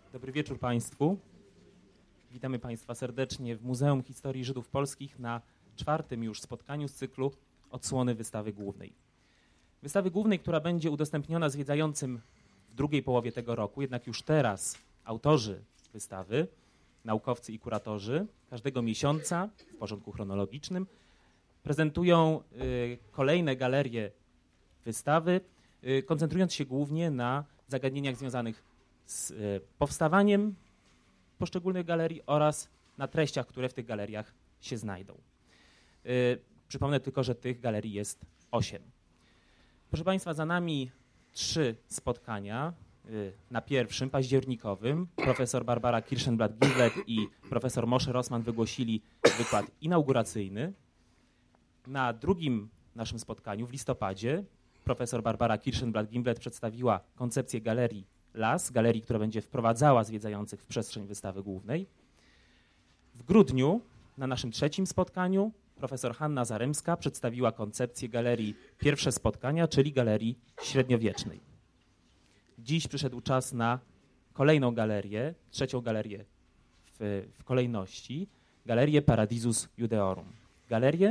Dobry wieczór Państwu. Witamy Państwa serdecznie w Muzeum Historii Żydów Polskich na 4. już spotkaniu z cyklu Odsłony Wystawy Głównej. Wystawy Głównej, która będzie udostępniona zwiedzającym w drugiej połowie tego roku, jednak już teraz autorzy wystawy, naukowcy i kuratorzy każdego miesiąca w porządku chronologicznym prezentują kolejne galerie wystawy, koncentrując się głównie na zagadnieniach związanych z powstawaniem poszczególnych galerii oraz na treściach, które w tych galeriach się znajdą. Przypomnę tylko, że tych galerii jest 8. Proszę Państwa, za nami 3 spotkania. Na pierwszym, październikowym, profesor Barbara Kirschenblatt-Gimblett i profesor Moshe Rossman wygłosili wykład inauguracyjny. Na drugim naszym spotkaniu w listopadzie profesor Barbara Kirschenblatt-Gimblett przedstawiła koncepcję galerii LAS, galerii, która będzie wprowadzała zwiedzających w przestrzeń wystawy głównej. W grudniu na naszym trzecim spotkaniu profesor Hanna Zaremska przedstawiła koncepcję galerii Pierwsze Spotkania, czyli galerii średniowiecznej. Dziś przyszedł czas na kolejną galerię, trzecią galerię w kolejności, galerię Paradisus Judeorum. Galerię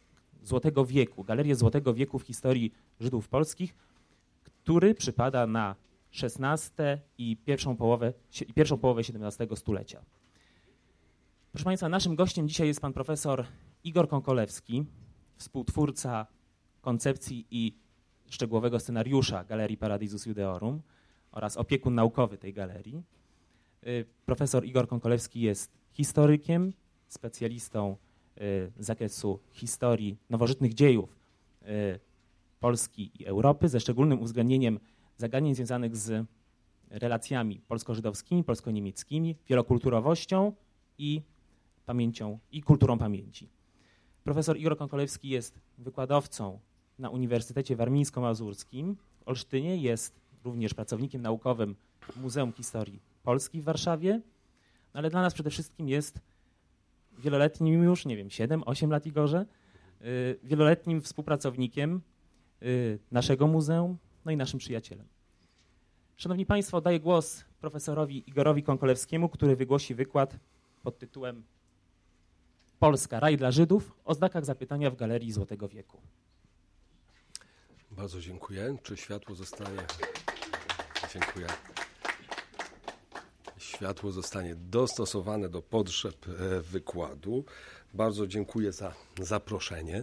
Złotego Wieku w historii Żydów polskich, który przypada na XVI i pierwszą połowę XVII stulecia. Proszę Państwa, naszym gościem dzisiaj jest pan profesor Igor Konkolewski, współtwórca koncepcji i szczegółowego scenariusza Galerii Paradisus Judeorum oraz opiekun naukowy tej galerii. Profesor Igor Konkolewski jest historykiem, specjalistą z zakresu historii nowożytnych dziejów Polski i Europy, ze szczególnym uwzględnieniem zagadnień związanych z relacjami polsko-żydowskimi, polsko-niemieckimi, wielokulturowością i pamięcią i kulturą pamięci. Profesor Igor Konkolewski jest wykładowcą na Uniwersytecie Warmińsko-Mazurskim w Olsztynie, jest również pracownikiem naukowym Muzeum Historii Polski w Warszawie, ale dla nas przede wszystkim jest wieloletnim już, 7-8 lat Igorze, wieloletnim współpracownikiem naszego muzeum, no i naszym przyjacielem. Szanowni Państwo, oddaję głos profesorowi Igorowi Konkolewskiemu, który wygłosi wykład pod tytułem Polska, raj dla Żydów, o znakach zapytania w Galerii Złotego Wieku. Bardzo dziękuję. Czy światło zostanie... Dziękuję. Światło zostanie dostosowane do potrzeb wykładu. Bardzo dziękuję za zaproszenie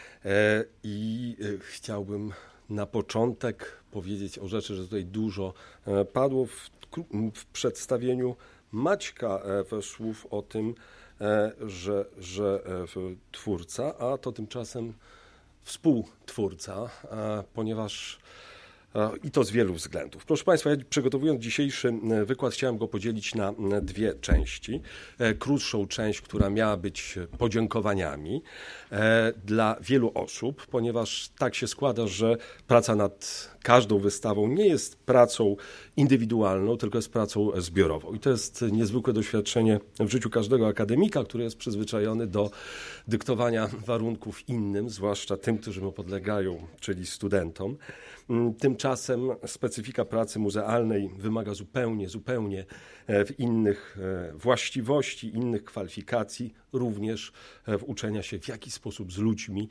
i chciałbym na początek powiedzieć o rzeczy, że tutaj dużo padło w przedstawieniu Maćka słów o tym, że twórca, a to tymczasem współtwórca, ponieważ i to z wielu względów. Proszę Państwa, ja przygotowując dzisiejszy wykład chciałem go podzielić na 2 części. Krótszą część, która miała być podziękowaniami dla wielu osób, ponieważ tak się składa, że praca nad każdą wystawą nie jest pracą indywidualną, tylko jest pracą zbiorową. I to jest niezwykłe doświadczenie w życiu każdego akademika, który jest przyzwyczajony do dyktowania warunków innym, zwłaszcza tym, którzy mu podlegają, czyli studentom. Tymczasem specyfika pracy muzealnej wymaga zupełnie innych właściwości, innych kwalifikacji, również w uczenia się, w jaki sposób z ludźmi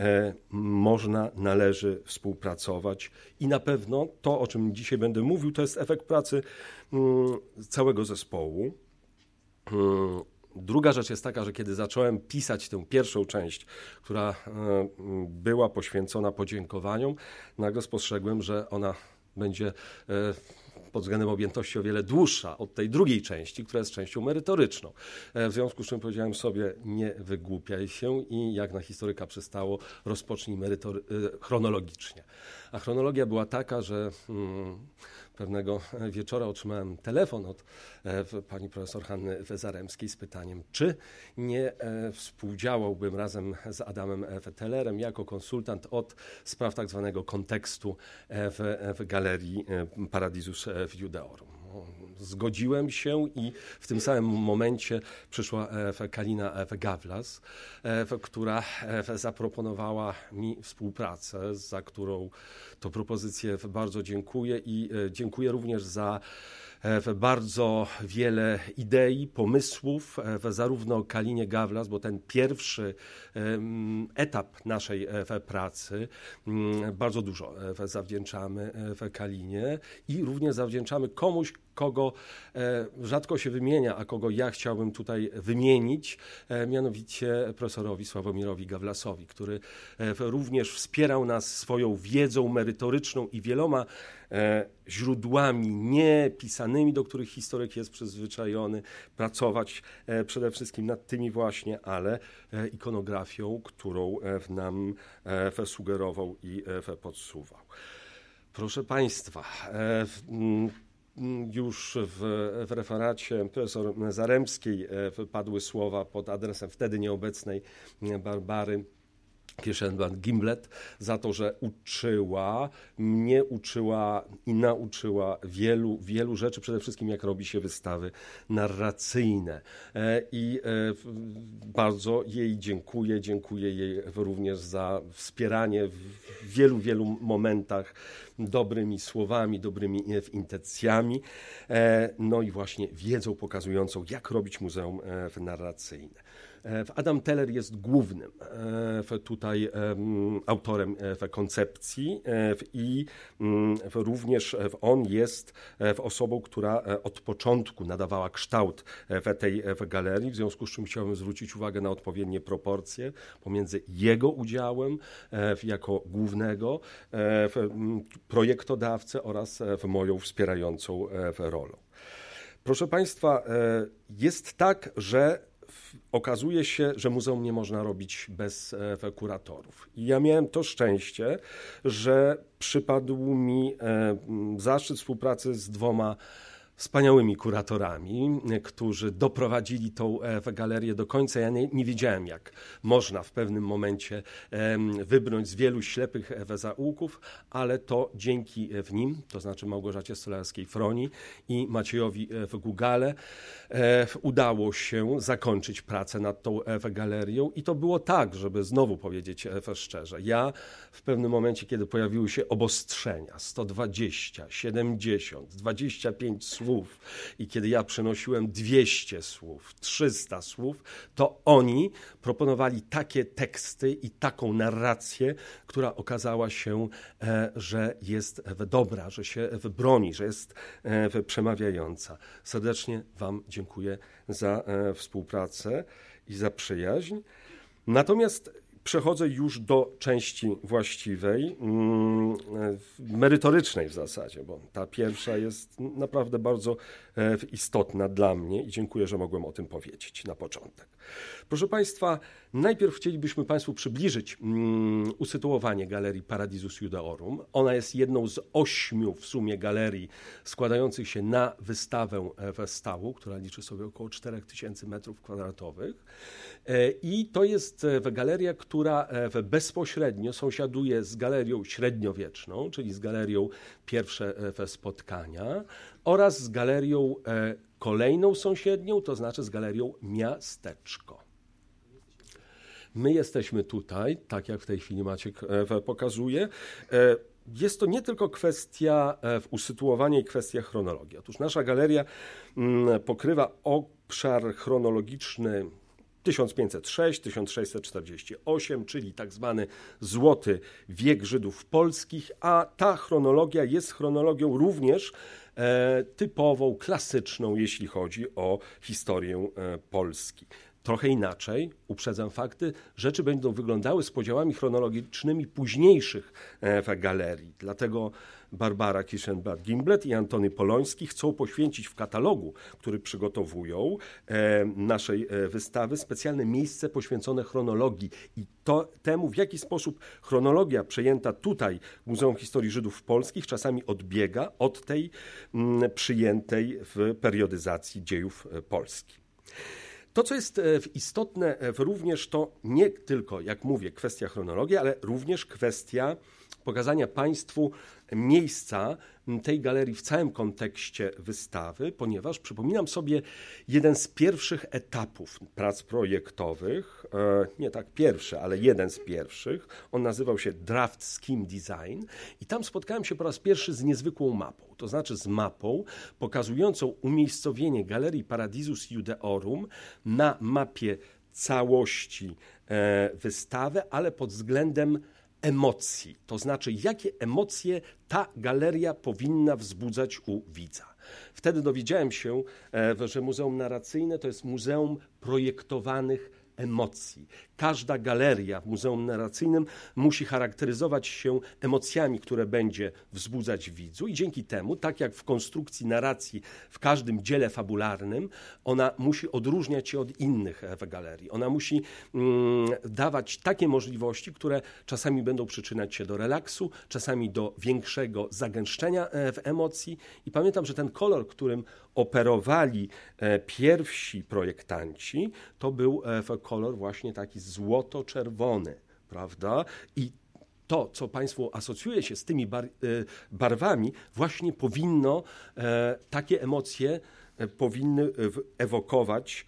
należy współpracować. I na pewno to, o czym dzisiaj będę mówił, to jest efekt pracy całego zespołu. Druga rzecz jest taka, że kiedy zacząłem pisać tę pierwszą część, która była poświęcona podziękowaniom, nagle spostrzegłem, że ona będzie pod względem objętości o wiele dłuższa od tej drugiej części, która jest częścią merytoryczną. W związku z czym powiedziałem sobie, nie wygłupiaj się i jak na historyka przystało, rozpocznij chronologicznie. A chronologia była taka, że pewnego wieczora otrzymałem telefon od pani profesor Hanny Zaremskiej z pytaniem, czy nie współdziałałbym razem z Adamem Tellerem jako konsultant od spraw tak zwanego kontekstu w Galerii Paradisus Judeorum. Zgodziłem się i w tym samym momencie przyszła Kalina Gawlas, która zaproponowała mi współpracę, za którą to propozycję bardzo dziękuję i dziękuję również za bardzo wiele idei, pomysłów, zarówno Kalinie Gawlas, bo ten pierwszy etap naszej pracy bardzo dużo zawdzięczamy Kalinie i również zawdzięczamy komuś, kogo rzadko się wymienia, a kogo ja chciałbym tutaj wymienić, mianowicie profesorowi Sławomirowi Gawlasowi, który również wspierał nas swoją wiedzą merytoryczną i wieloma źródłami niepisanymi, do których historyk jest przyzwyczajony pracować przede wszystkim nad tymi właśnie, ale ikonografią, którą nam sugerował i podsuwał. Proszę Państwa, już w referacie profesor Zaremskiej padły słowa pod adresem wtedy nieobecnej Barbary Kirschenblatt-Gimblet za to, że mnie uczyła i nauczyła wielu rzeczy, przede wszystkim jak robi się wystawy narracyjne. I bardzo jej dziękuję jej również za wspieranie w wielu momentach dobrymi słowami, dobrymi intencjami, no i właśnie wiedzą pokazującą, jak robić muzeum narracyjne. Adam Teller jest głównym tutaj autorem koncepcji i również on jest osobą, która od początku nadawała kształt tej galerii, w związku z czym chciałbym zwrócić uwagę na odpowiednie proporcje pomiędzy jego udziałem jako głównego projektodawcę oraz moją wspierającą rolą. Proszę Państwa, jest tak, że okazuje się, że muzeum nie można robić bez kuratorów. I ja miałem to szczęście, że przypadł mi zaszczyt współpracy z dwoma wspaniałymi kuratorami, którzy doprowadzili tą galerię do końca. Ja nie wiedziałem, jak można w pewnym momencie wybrnąć z wielu ślepych zaułków, ale to dzięki nim, to znaczy Małgorzacie Stolarskiej-Froni i Maciejowi Gugale, udało się zakończyć pracę nad tą galerią i to było tak, żeby znowu powiedzieć szczerze. Ja w pewnym momencie, kiedy pojawiły się obostrzenia, 120, 70, 25 słów i kiedy ja przenosiłem 200 słów, 300 słów, to oni proponowali takie teksty i taką narrację, która okazała się, że jest dobra, że się broni, że jest przemawiająca. Serdecznie Wam dziękuję za współpracę i za przyjaźń. Natomiast przechodzę już do części właściwej, merytorycznej w zasadzie, bo ta pierwsza jest naprawdę bardzo istotna dla mnie i dziękuję, że mogłem o tym powiedzieć na początek. Proszę Państwa, najpierw chcielibyśmy Państwu przybliżyć usytuowanie Galerii Paradisus Judaeorum. Ona jest jedną z 8 w sumie galerii składających się na wystawę stałą, która liczy sobie około 4000 m2. I to jest galeria, która bezpośrednio sąsiaduje z galerią średniowieczną, czyli z galerią Pierwsze Spotkania oraz z galerią kolejną sąsiednią, to znaczy z galerią Miasteczko. My jesteśmy tutaj, tak jak w tej chwili Maciek pokazuje. Jest to nie tylko kwestia usytuowania i kwestia chronologii. Otóż nasza galeria pokrywa obszar chronologiczny 1506-1648, czyli tak zwany Złoty Wiek Żydów Polskich, a ta chronologia jest chronologią również typową, klasyczną, jeśli chodzi o historię Polski. Trochę inaczej, uprzedzam fakty, rzeczy będą wyglądały z podziałami chronologicznymi późniejszych galerii. Dlatego Barbara Kirschenblatt-Gimblet i Antony Poloński chcą poświęcić w katalogu, który przygotowują naszej wystawy, specjalne miejsce poświęcone chronologii i temu, w jaki sposób chronologia przejęta tutaj w Muzeum Historii Żydów Polskich czasami odbiega od tej przyjętej w periodyzacji dziejów Polski. To, co jest istotne również, to nie tylko, jak mówię, kwestia chronologii, ale również kwestia pokazania Państwu miejsca tej galerii w całym kontekście wystawy, ponieważ przypominam sobie jeden z pierwszych etapów prac projektowych, nie tak pierwszy, ale jeden z pierwszych. On nazywał się Draft Scheme Design i tam spotkałem się po raz pierwszy z niezwykłą mapą, to znaczy z mapą pokazującą umiejscowienie Galerii Paradisus Judeorum na mapie całości wystawy, ale pod względem emocji, to znaczy jakie emocje ta galeria powinna wzbudzać u widza. Wtedy dowiedziałem się, że Muzeum Narracyjne to jest muzeum projektowanych emocji. Każda galeria w Muzeum Narracyjnym musi charakteryzować się emocjami, które będzie wzbudzać w widzu i dzięki temu, tak jak w konstrukcji narracji w każdym dziele fabularnym, ona musi odróżniać się od innych w galerii. Ona musi dawać takie możliwości, które czasami będą przyczyniać się do relaksu, czasami do większego zagęszczenia w emocji. I pamiętam, że ten kolor, którym operowali pierwsi projektanci, to był kolor właśnie taki złoto-czerwony, prawda? I to, co Państwu asocjuje się z tymi barwami, właśnie powinno, takie emocje powinny ewokować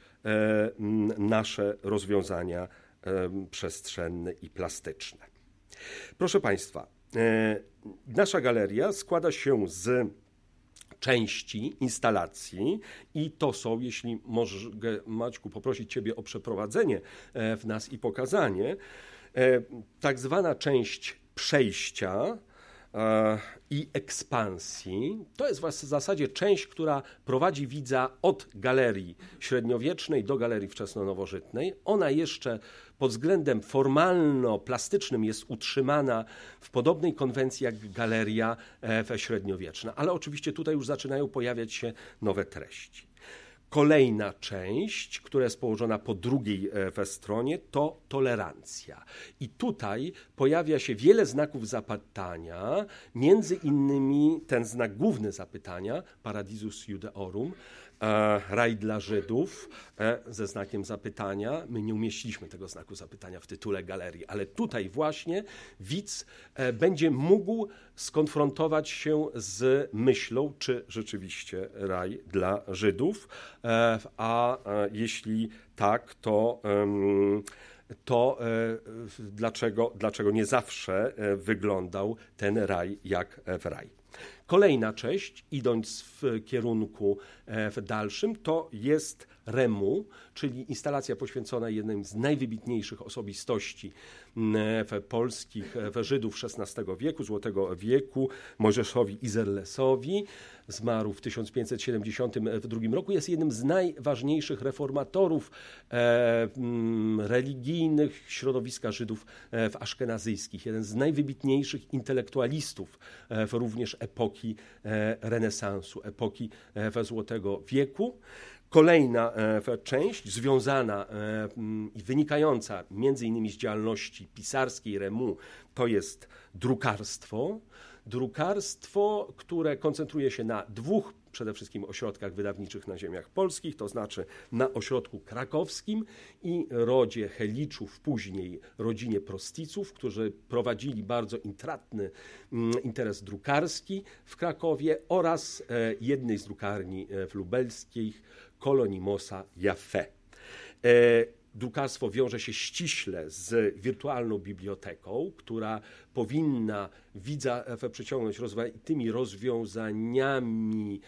nasze rozwiązania przestrzenne i plastyczne. Proszę Państwa, nasza galeria składa się z części instalacji i to są, jeśli mogę, Maćku, poprosić Ciebie o przeprowadzenie w nas i pokazanie, tak zwana część przejścia i ekspansji. To jest w zasadzie część, która prowadzi widza od galerii średniowiecznej do galerii wczesnonowożytnej. Ona jeszcze pod względem formalno-plastycznym jest utrzymana w podobnej konwencji jak galeria średniowieczna, ale oczywiście tutaj już zaczynają pojawiać się nowe treści. Kolejna część, która jest położona po drugiej stronie, to tolerancja. I tutaj pojawia się wiele znaków zapytania, między innymi ten znak główny zapytania, Paradisus Judeorum, raj dla Żydów, ze znakiem zapytania. My nie umieściliśmy tego znaku zapytania w tytule galerii, ale tutaj właśnie widz będzie mógł skonfrontować się z myślą, czy rzeczywiście raj dla Żydów, a jeśli tak, to dlaczego nie zawsze wyglądał ten raj jak w raj. Kolejna część, idąc w kierunku dalszym, to jest Remu, czyli instalacja poświęcona jednej z najwybitniejszych osobistości polskich Żydów XVI wieku, Złotego wieku, Mojżeszowi Izerlesowi. Zmarł w 1572 roku. Jest jednym z najważniejszych reformatorów religijnych środowiska Żydów aszkenazyjskich. Jeden z najwybitniejszych intelektualistów również epoki renesansu, epoki Złotego wieku. Kolejna część związana i wynikająca między innymi z działalności pisarskiej Remu, to jest drukarstwo. Drukarstwo, które koncentruje się na dwóch przede wszystkim ośrodkach wydawniczych na ziemiach polskich, to znaczy na ośrodku krakowskim i rodzie Heliczów, później rodzinie Prosticów, którzy prowadzili bardzo intratny interes drukarski w Krakowie oraz jednej z drukarni lubelskich, Kolonimosa Jaffe. Drukarstwo wiąże się ściśle z wirtualną biblioteką, która powinna widza przyciągnąć rozmaitymi rozwiązaniami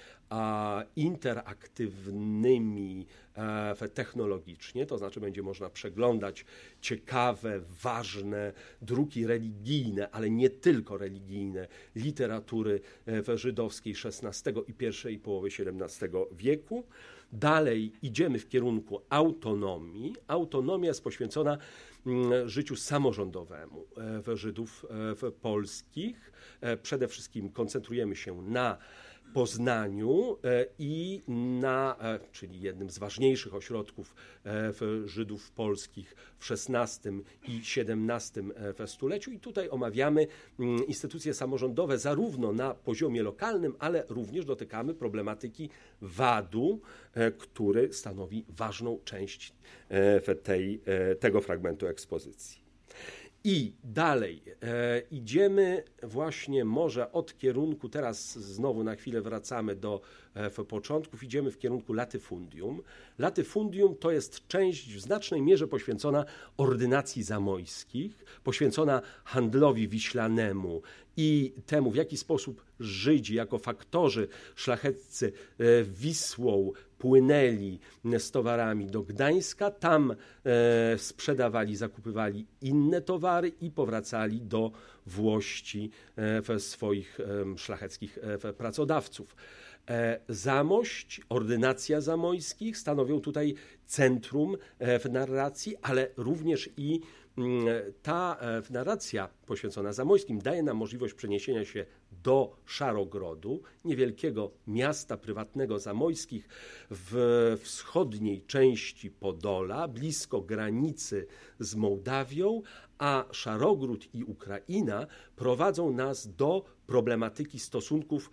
interaktywnymi technologicznie, to znaczy będzie można przeglądać ciekawe, ważne druki religijne, ale nie tylko religijne, literatury żydowskiej XVI i pierwszej połowy XVII wieku. Dalej idziemy w kierunku autonomii. Autonomia jest poświęcona życiu samorządowemu Żydów polskich. Przede wszystkim koncentrujemy się na Poznaniu i czyli jednym z ważniejszych ośrodków Żydów polskich w XVI i XVII stuleciu. I tutaj omawiamy instytucje samorządowe zarówno na poziomie lokalnym, ale również dotykamy problematyki VAT-u, który stanowi ważną część tego fragmentu ekspozycji. I dalej idziemy właśnie może od kierunku, teraz znowu na chwilę wracamy do początków, idziemy w kierunku latyfundium. Latyfundium to jest część w znacznej mierze poświęcona ordynacji zamojskich, poświęcona handlowi wiślanemu i temu, w jaki sposób Żydzi jako faktorzy szlacheccy Wisłą płynęli z towarami do Gdańska, tam sprzedawali, zakupywali inne towary i powracali do włości swoich szlacheckich pracodawców. Zamość, ordynacja zamojskich stanowią tutaj centrum w narracji, ale również i ta narracja poświęcona zamojskim daje nam możliwość przeniesienia się do Szarogrodu, niewielkiego miasta prywatnego zamojskich w wschodniej części Podola, blisko granicy z Mołdawią, a Szarogród i Ukraina prowadzą nas do problematyki stosunków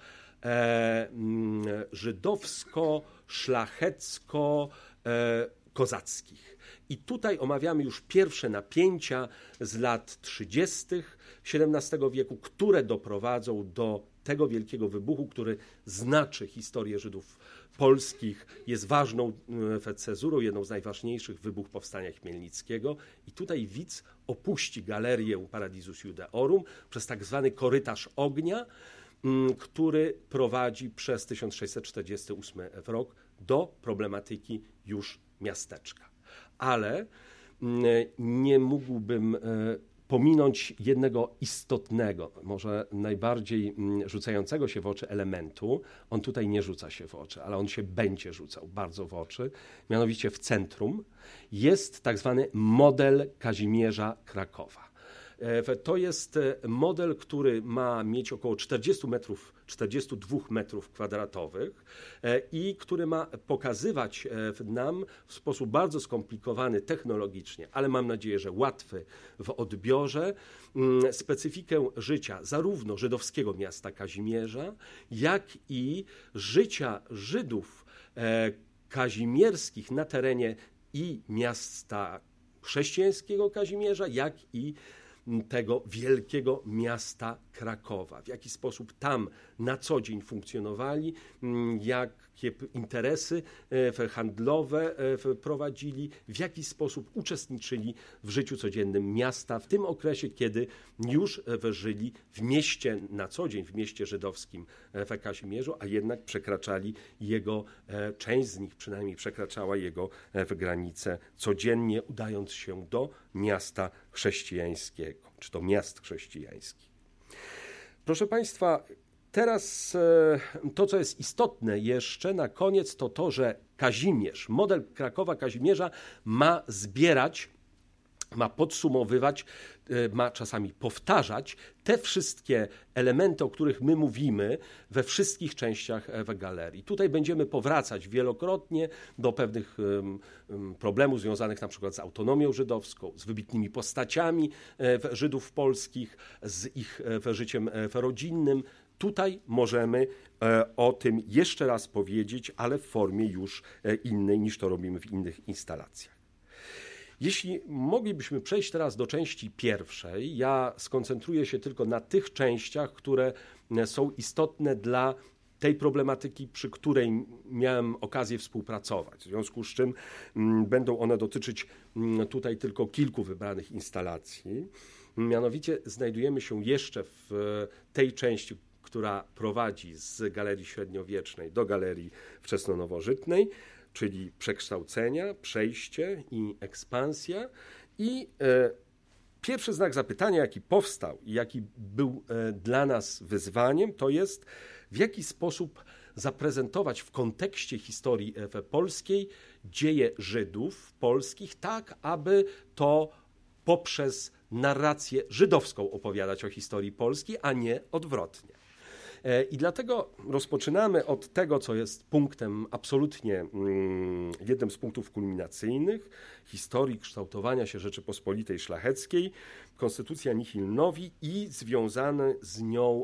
żydowsko-szlachecko-kozackich. I tutaj omawiamy już pierwsze napięcia z lat 30. XVII wieku, które doprowadzą do tego wielkiego wybuchu, który znaczy historię Żydów polskich, jest ważną cezurą, jedną z najważniejszych, wybuch Powstania Chmielnickiego. I tutaj widz opuści galerię Paradisus Judeorum przez tak zwany korytarz ognia, który prowadzi przez 1648 rok do problematyki już miasteczka. Ale nie mógłbym pominąć jednego istotnego, może najbardziej rzucającego się w oczy elementu. On tutaj nie rzuca się w oczy, ale on się będzie rzucał bardzo w oczy. Mianowicie w centrum jest tak zwany model Kazimierza Krakowa. To jest model, który ma mieć około 42 metrów kwadratowych i który ma pokazywać nam w sposób bardzo skomplikowany technologicznie, ale mam nadzieję, że łatwy w odbiorze, specyfikę życia zarówno żydowskiego miasta Kazimierza, jak i życia Żydów kazimierskich na terenie i miasta chrześcijańskiego Kazimierza, jak i tego wielkiego miasta Krakowa. W jaki sposób tam na co dzień funkcjonowali, jakie interesy handlowe prowadzili, w jaki sposób uczestniczyli w życiu codziennym miasta w tym okresie, kiedy już żyli w mieście na co dzień, w mieście żydowskim w Kazimierzu, a jednak przekraczali jego, część z nich przynajmniej przekraczała jego granice codziennie, udając się do miasta chrześcijańskiego, czy do miast chrześcijańskich. Proszę Państwa, teraz to, co jest istotne jeszcze na koniec, to to, że Kazimierz, model Krakowa Kazimierza ma zbierać, ma podsumowywać, ma czasami powtarzać te wszystkie elementy, o których my mówimy we wszystkich częściach w galerii. Tutaj będziemy powracać wielokrotnie do pewnych problemów związanych na przykład z autonomią żydowską, z wybitnymi postaciami Żydów polskich, z ich życiem rodzinnym. Tutaj możemy o tym jeszcze raz powiedzieć, ale w formie już innej, niż to robimy w innych instalacjach. Jeśli moglibyśmy przejść teraz do części pierwszej, ja skoncentruję się tylko na tych częściach, które są istotne dla tej problematyki, przy której miałem okazję współpracować. W związku z czym będą one dotyczyć tutaj tylko kilku wybranych instalacji. Mianowicie znajdujemy się jeszcze w tej części, która prowadzi z Galerii Średniowiecznej do Galerii Wczesnonowożytnej, czyli przekształcenia, przejście i ekspansja. I pierwszy znak zapytania, jaki powstał i jaki był dla nas wyzwaniem, to jest, w jaki sposób zaprezentować w kontekście historii polskiej dzieje Żydów polskich, tak aby to poprzez narrację żydowską opowiadać o historii Polski, a nie odwrotnie. I dlatego rozpoczynamy od tego, co jest punktem absolutnie, jednym z punktów kulminacyjnych historii kształtowania się Rzeczypospolitej Szlacheckiej, Konstytucja Nihil Novi i związana z nią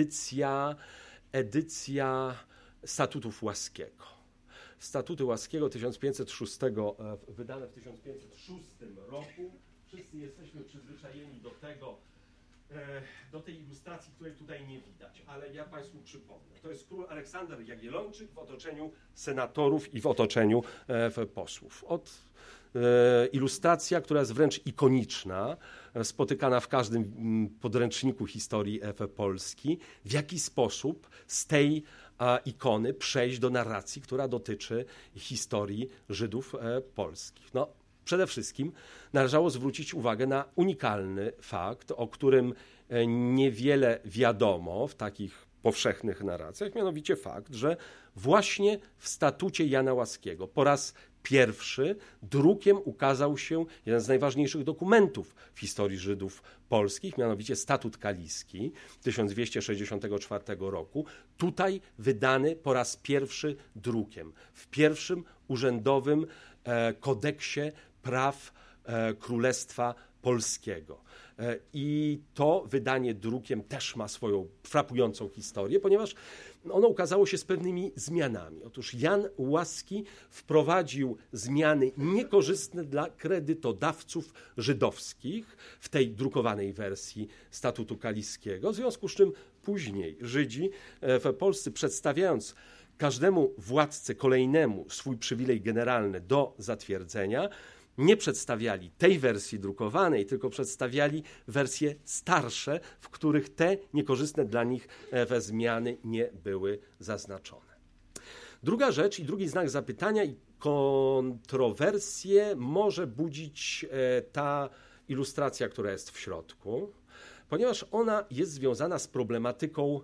edycja Statutów Łaskiego. Statuty Łaskiego 1506, wydane w 1506 roku, Wszyscy jesteśmy przyzwyczajeni do tego, do tej ilustracji, której tutaj nie widać, ale ja Państwu przypomnę. To jest król Aleksander Jagiellończyk w otoczeniu senatorów i w otoczeniu posłów. Ilustracja, która jest wręcz ikoniczna, spotykana w każdym podręczniku historii Polski. W jaki sposób z tej ikony przejść do narracji, która dotyczy historii Żydów polskich. No, przede wszystkim należało zwrócić uwagę na unikalny fakt, o którym niewiele wiadomo w takich powszechnych narracjach, mianowicie fakt, że właśnie w statucie Jana Łaskiego po raz pierwszy drukiem ukazał się jeden z najważniejszych dokumentów w historii Żydów polskich, mianowicie Statut Kaliski 1264 roku. Tutaj wydany po raz pierwszy drukiem, w pierwszym urzędowym kodeksie praw Królestwa Polskiego. I to wydanie drukiem też ma swoją frapującą historię, ponieważ ono ukazało się z pewnymi zmianami. Otóż Jan Łaski wprowadził zmiany niekorzystne dla kredytodawców żydowskich w tej drukowanej wersji Statutu Kaliskiego, w związku z czym później Żydzi w Polsce, przedstawiając każdemu władcy kolejnemu swój przywilej generalny do zatwierdzenia, nie przedstawiali tej wersji drukowanej, tylko przedstawiali wersje starsze, w których te niekorzystne dla nich zmiany nie były zaznaczone. Druga rzecz i drugi znak zapytania i kontrowersje może budzić ta ilustracja, która jest w środku, ponieważ ona jest związana z problematyką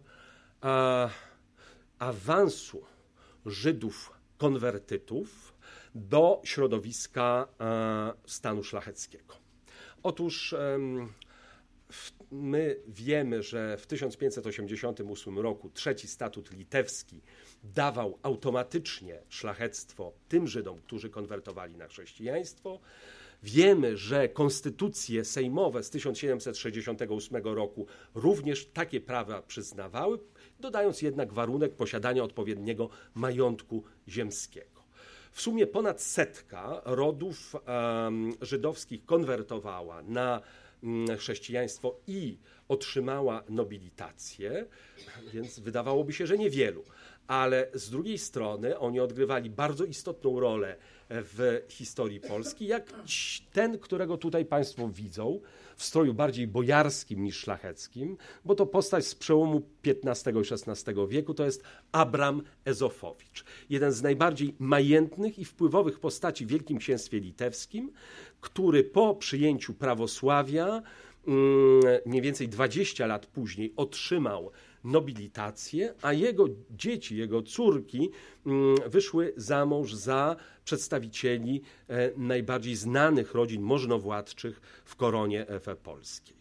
awansu Żydów konwertytów do środowiska stanu szlacheckiego. Otóż my wiemy, że w 1588 roku trzeci statut litewski dawał automatycznie szlachectwo tym Żydom, którzy konwertowali na chrześcijaństwo. Wiemy, że konstytucje sejmowe z 1768 roku również takie prawa przyznawały, dodając jednak warunek posiadania odpowiedniego majątku ziemskiego. W sumie ponad 100 rodów żydowskich konwertowała na chrześcijaństwo i otrzymała nobilitację, więc wydawałoby się, że niewielu. Ale z drugiej strony oni odgrywali bardzo istotną rolę w historii Polski, jak ten, którego tutaj Państwo widzą, w stroju bardziej bojarskim niż szlacheckim, bo to postać z przełomu XV i XVI wieku, to jest Abram Ezofowicz. Jeden z najbardziej majętnych i wpływowych postaci w Wielkim Księstwie Litewskim, który po przyjęciu prawosławia mniej więcej 20 lat później otrzymał nobilitację, a jego dzieci, jego córki wyszły za mąż za przedstawicieli najbardziej znanych rodzin możnowładczych w koronie polskiej.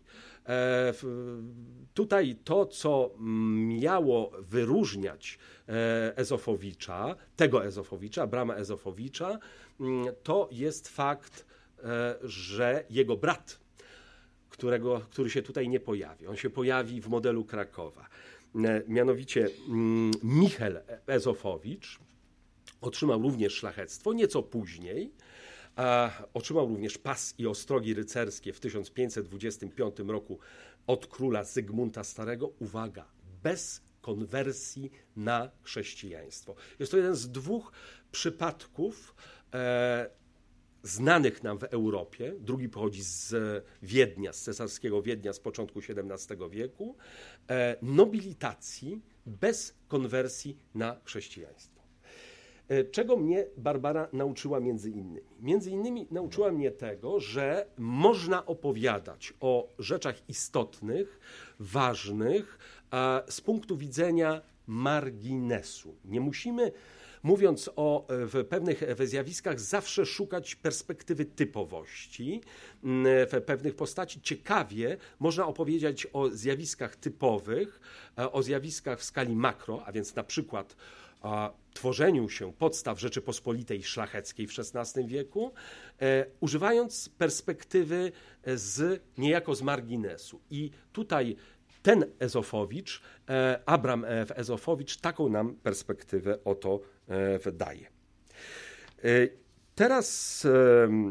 Tutaj to, co miało wyróżniać Ezofowicza, tego Ezofowicza, Abrama Ezofowicza, to jest fakt, że jego brat, który się tutaj nie pojawi, on się pojawi w modelu Krakowa, mianowicie Michał Ezofowicz otrzymał również szlachectwo, nieco później, otrzymał również pas i ostrogi rycerskie w 1525 roku od króla Zygmunta Starego, uwaga, bez konwersji na chrześcijaństwo. Jest to jeden z dwóch przypadków znanych nam w Europie, drugi pochodzi z Wiednia, z cesarskiego Wiednia z początku XVII wieku, nobilitacji bez konwersji na chrześcijaństwo. Czego mnie Barbara nauczyła między innymi? Między innymi nauczyła mnie tego, że można opowiadać o rzeczach istotnych, ważnych z punktu widzenia marginesu. Nie musimy, mówiąc o pewnych zjawiskach, zawsze szukać perspektywy typowości w pewnych postaci. Ciekawie można opowiedzieć o zjawiskach typowych, o zjawiskach w skali makro, a więc na przykład tworzeniu się podstaw Rzeczypospolitej Szlacheckiej w XVI wieku, używając perspektywy niejako z marginesu. I tutaj ten Ezofowicz, Abram Ezofowicz, taką nam perspektywę oto daje. Teraz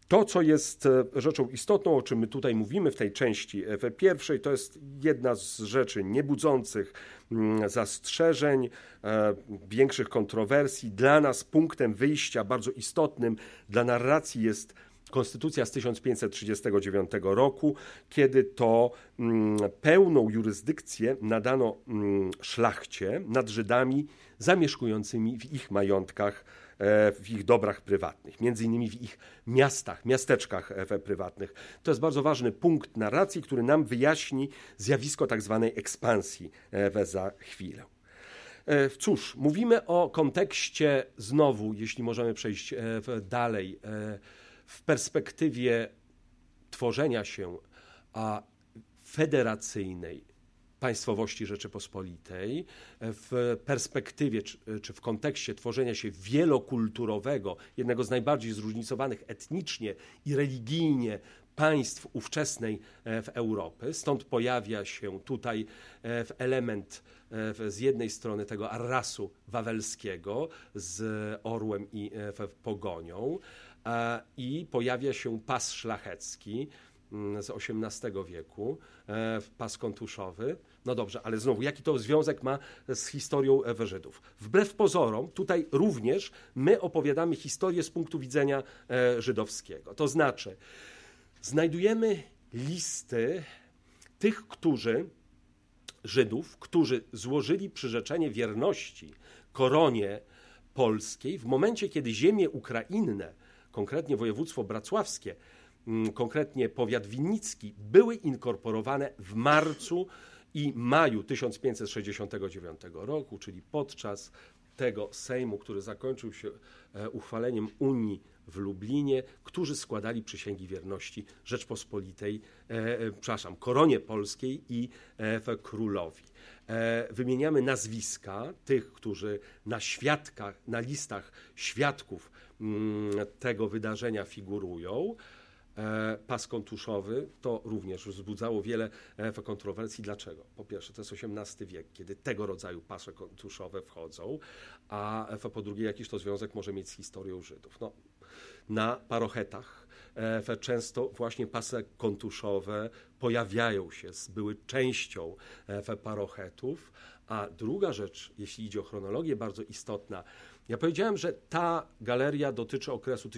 To, co jest rzeczą istotną, o czym my tutaj mówimy w tej części pierwszej, to jest jedna z rzeczy niebudzących zastrzeżeń, większych kontrowersji. Dla nas punktem wyjścia bardzo istotnym dla narracji jest Konstytucja z 1539 roku, kiedy to pełną jurysdykcję nadano szlachcie nad Żydami zamieszkującymi w ich majątkach, w ich dobrach prywatnych, między innymi w ich miastach, miasteczkach prywatnych. To jest bardzo ważny punkt narracji, który nam wyjaśni zjawisko tak zwanej ekspansji za chwilę. Cóż, mówimy o kontekście znowu, jeśli możemy przejść dalej, w perspektywie tworzenia się federacyjnej państwowości Rzeczypospolitej, w perspektywie czy w kontekście tworzenia się wielokulturowego, jednego z najbardziej zróżnicowanych etnicznie i religijnie państw ówczesnej w Europy. Stąd pojawia się tutaj element z jednej strony tego arrasu wawelskiego z orłem i pogonią, i pojawia się pas szlachecki z XVIII wieku, pas kontuszowy. No dobrze, ale znowu, jaki to związek ma z historią Żydów? Wbrew pozorom, tutaj również my opowiadamy historię z punktu widzenia żydowskiego. To znaczy, znajdujemy listy tych, Żydów, którzy złożyli przyrzeczenie wierności koronie polskiej w momencie, kiedy ziemie ukrainne, konkretnie województwo bracławskie, konkretnie powiat winnicki, były inkorporowane w marcu i maju 1569 roku, czyli podczas tego Sejmu, który zakończył się uchwaleniem Unii w Lublinie, którzy składali przysięgi wierności Rzeczpospolitej, koronie polskiej i królowi. Wymieniamy nazwiska tych, którzy na listach świadków tego wydarzenia figurują. Pas kontuszowy to również wzbudzało wiele kontrowersji. Dlaczego? Po pierwsze, to jest XVIII wiek, kiedy tego rodzaju pasy kontuszowe wchodzą, a po drugie, jakiś to związek może mieć z historią Żydów. No, na parochetach często właśnie pasy kontuszowe pojawiają się, były częścią parochetów. A druga rzecz, jeśli idzie o chronologię, bardzo istotna. Ja powiedziałem, że ta galeria dotyczy okresu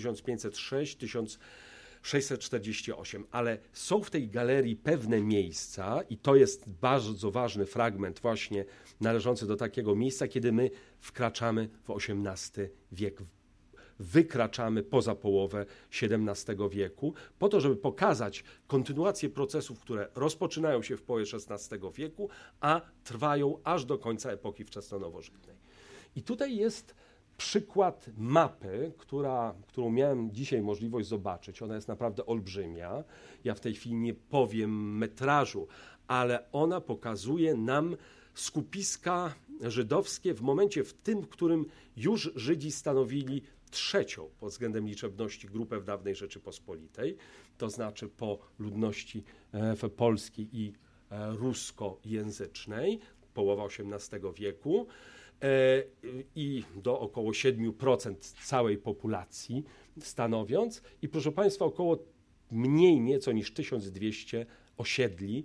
1506-1648, ale są w tej galerii pewne miejsca i to jest bardzo ważny fragment właśnie należący do takiego miejsca, kiedy my wkraczamy w XVIII wiek, wykraczamy poza połowę XVII wieku, po to, żeby pokazać kontynuację procesów, które rozpoczynają się w połowie XVI wieku, a trwają aż do końca epoki wczesnonowożytnej. I tutaj jest przykład mapy, którą miałem dzisiaj możliwość zobaczyć. Ona jest naprawdę olbrzymia. Ja w tej chwili nie powiem metrażu, ale ona pokazuje nam skupiska żydowskie w momencie w którym już Żydzi stanowili trzecią pod względem liczebności grupę w dawnej Rzeczypospolitej, to znaczy po ludności polskiej i ruskojęzycznej, połowa XVIII wieku, i do około 7% całej populacji stanowiąc. I proszę Państwa, mniej nieco niż 1200 osiedli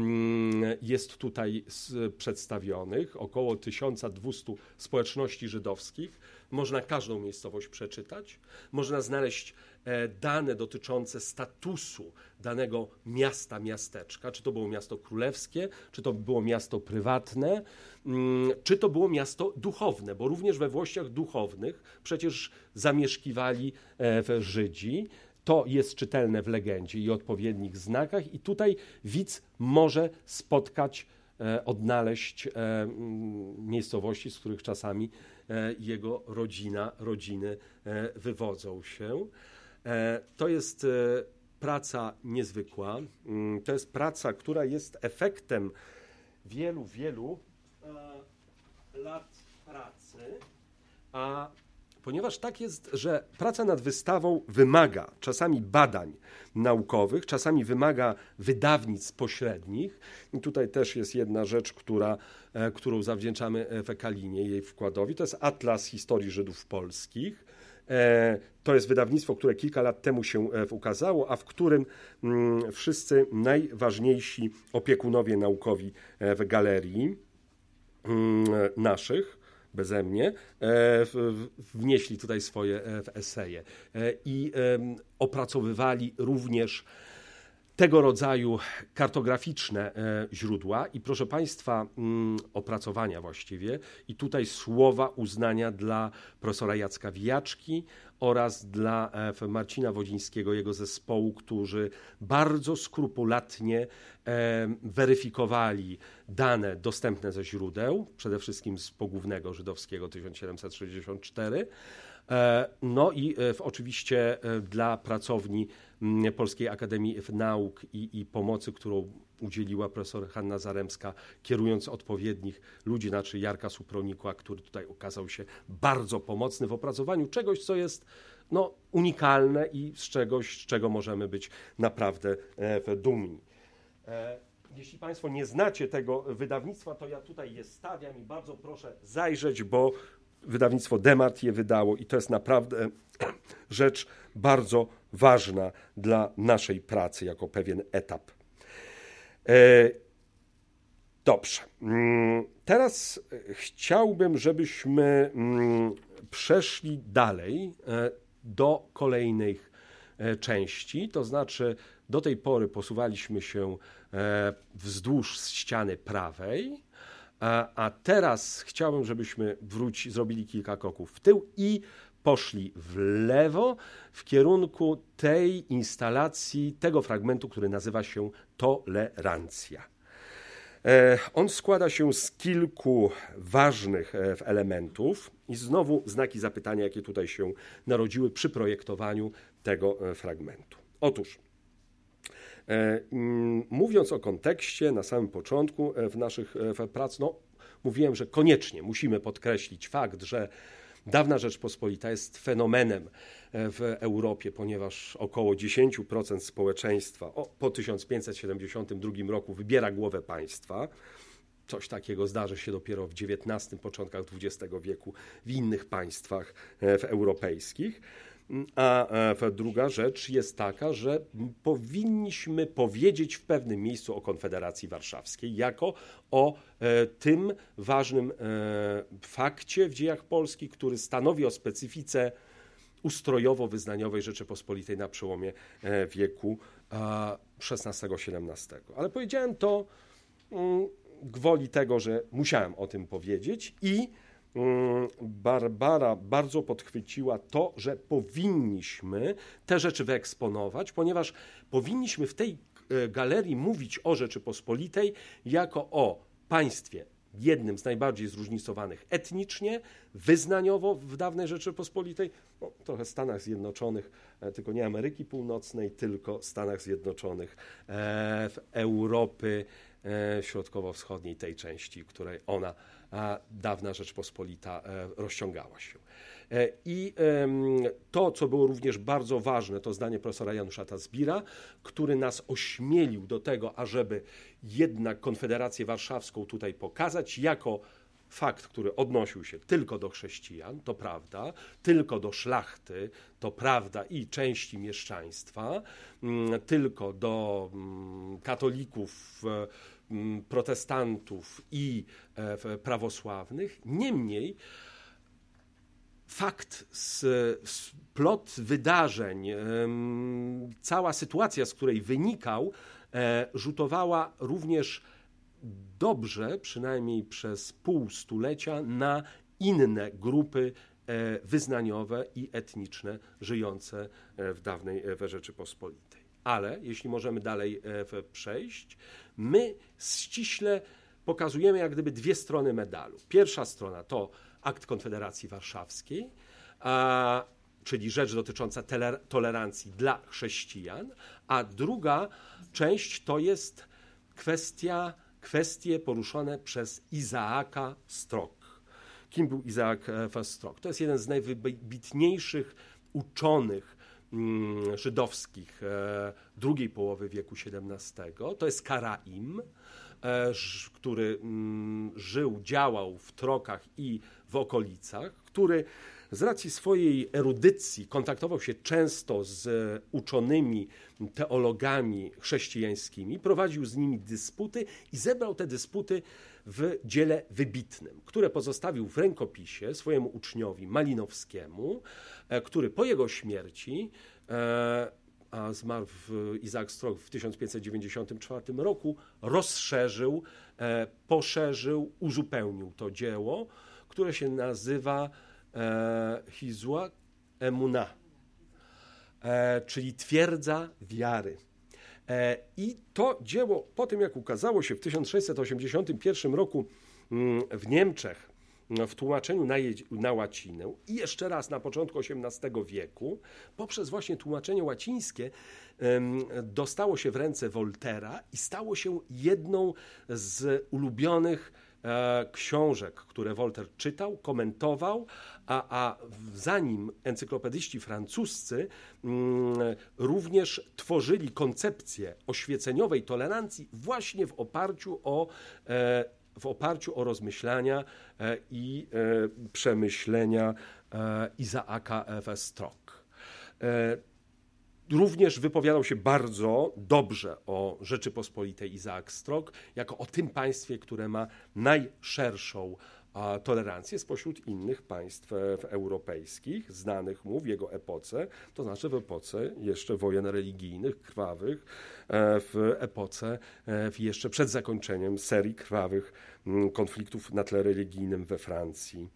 jest tutaj przedstawionych, około 1200 społeczności żydowskich. Można każdą miejscowość przeczytać, można znaleźć dane dotyczące statusu danego miasta, miasteczka, czy to było miasto królewskie, czy to było miasto prywatne, czy to było miasto duchowne, bo również we włościach duchownych przecież zamieszkiwali Żydzi. To jest czytelne w legendzie i odpowiednich znakach i tutaj widz może odnaleźć miejscowości, z których czasami jego rodziny wywodzą się. To jest praca niezwykła. To jest praca, która jest efektem wielu lat pracy, a ponieważ tak jest, że praca nad wystawą wymaga czasami badań naukowych, czasami wymaga wydawnictw pośrednich. I tutaj też jest jedna rzecz, którą zawdzięczamy Kalinie, jej wkładowi. To jest Atlas Historii Żydów Polskich. To jest wydawnictwo, które kilka lat temu się ukazało, a w którym wszyscy najważniejsi opiekunowie naukowi w galerii naszych, beze mnie, wnieśli tutaj swoje eseje i opracowywali również tego rodzaju kartograficzne źródła i proszę Państwa, opracowania właściwie i tutaj słowa uznania dla profesora Jacka Wijaczki oraz dla Marcina Wodzińskiego, jego zespołu, którzy bardzo skrupulatnie weryfikowali dane dostępne ze źródeł, przede wszystkim z pogłównego żydowskiego 1764, no i oczywiście dla pracowni Polskiej Akademii Nauk i pomocy, którą udzieliła profesor Hanna Zaremska, kierując odpowiednich ludzi, znaczy Jarka Supronikła, który tutaj okazał się bardzo pomocny w opracowaniu czegoś, co jest unikalne i z czego możemy być naprawdę dumni. Jeśli Państwo nie znacie tego wydawnictwa, to ja tutaj je stawiam i bardzo proszę zajrzeć, bo wydawnictwo Demart je wydało i to jest naprawdę rzecz bardzo ważna dla naszej pracy jako pewien etap. Dobrze. Teraz chciałbym, żebyśmy przeszli dalej do kolejnych części, to znaczy do tej pory posuwaliśmy się wzdłuż ściany prawej, a teraz chciałbym, żebyśmy zrobili kilka kroków w tył i poszli w lewo w kierunku tej instalacji, tego fragmentu, który nazywa się Tolerancja. On składa się z kilku ważnych elementów i znowu znaki zapytania, jakie tutaj się narodziły przy projektowaniu tego fragmentu. Otóż, mówiąc o kontekście na samym początku w naszych prac, mówiłem, że koniecznie musimy podkreślić fakt, że dawna Rzeczpospolita jest fenomenem w Europie, ponieważ około 10% społeczeństwa po 1572 roku wybiera głowę państwa. Coś takiego zdarzy się dopiero w XIX, początkach XX wieku w innych państwach europejskich. A druga rzecz jest taka, że powinniśmy powiedzieć w pewnym miejscu o Konfederacji Warszawskiej jako o tym ważnym fakcie w dziejach Polski, który stanowi o specyfice ustrojowo-wyznaniowej Rzeczypospolitej na przełomie wieku XVI-XVII. Ale powiedziałem to gwoli tego, że musiałem o tym powiedzieć i Barbara bardzo podchwyciła to, że powinniśmy te rzeczy wyeksponować, ponieważ powinniśmy w tej galerii mówić o Rzeczypospolitej jako o państwie jednym z najbardziej zróżnicowanych etnicznie, wyznaniowo w dawnej Rzeczypospolitej, trochę Stanach Zjednoczonych, tylko nie Ameryki Północnej, tylko Stanach Zjednoczonych, w Europy Środkowo-Wschodniej, tej części, której ona, dawna Rzeczpospolita, rozciągała się. I to, co było również bardzo ważne, to zdanie profesora Janusza Tazbira, który nas ośmielił do tego, ażeby jednak Konfederację Warszawską tutaj pokazać jako fakt, który odnosił się tylko do chrześcijan, to prawda, tylko do szlachty, to prawda, i części mieszczaństwa, tylko do katolików, protestantów i prawosławnych. Niemniej fakt, splot wydarzeń, cała sytuacja, z której wynikał, rzutowała również dobrze, przynajmniej przez pół stulecia, na inne grupy wyznaniowe i etniczne żyjące w dawnej Rzeczypospolitej. Ale jeśli możemy dalej przejść, my ściśle pokazujemy jak gdyby dwie strony medalu. Pierwsza strona to akt Konfederacji Warszawskiej, czyli rzecz dotycząca tolerancji dla chrześcijan, a druga część to jest kwestie poruszone przez Izaaka Strock. Kim był Izaak Strock? To jest jeden z najwybitniejszych uczonych żydowskich drugiej połowy wieku XVII. To jest Karaim, który żył, działał w Trokach i w okolicach, który z racji swojej erudycji kontaktował się często z uczonymi teologami chrześcijańskimi, prowadził z nimi dysputy i zebrał te dysputy w dziele wybitnym, które pozostawił w rękopisie swojemu uczniowi Malinowskiemu, który po jego śmierci, a zmarł Isaac Strock w 1594 roku, rozszerzył, poszerzył, uzupełnił to dzieło, które się nazywa Hizua Emuna, czyli twierdza wiary. I to dzieło, po tym jak ukazało się w 1681 roku w Niemczech w tłumaczeniu na łacinę i jeszcze raz na początku XVIII wieku, poprzez właśnie tłumaczenie łacińskie dostało się w ręce Woltera i stało się jedną z ulubionych książek, które Voltaire czytał, komentował, a za nim encyklopedyści francuscy również tworzyli koncepcję oświeceniowej tolerancji właśnie w oparciu o rozmyślania i przemyślenia Izaaka F. Strock. Również wypowiadał się bardzo dobrze o Rzeczypospolitej Isaac Strock, jako o tym państwie, które ma najszerszą tolerancję spośród innych państw europejskich, znanych mu w jego epoce, to znaczy w epoce jeszcze wojen religijnych, krwawych, w epoce jeszcze przed zakończeniem serii krwawych konfliktów na tle religijnym we Francji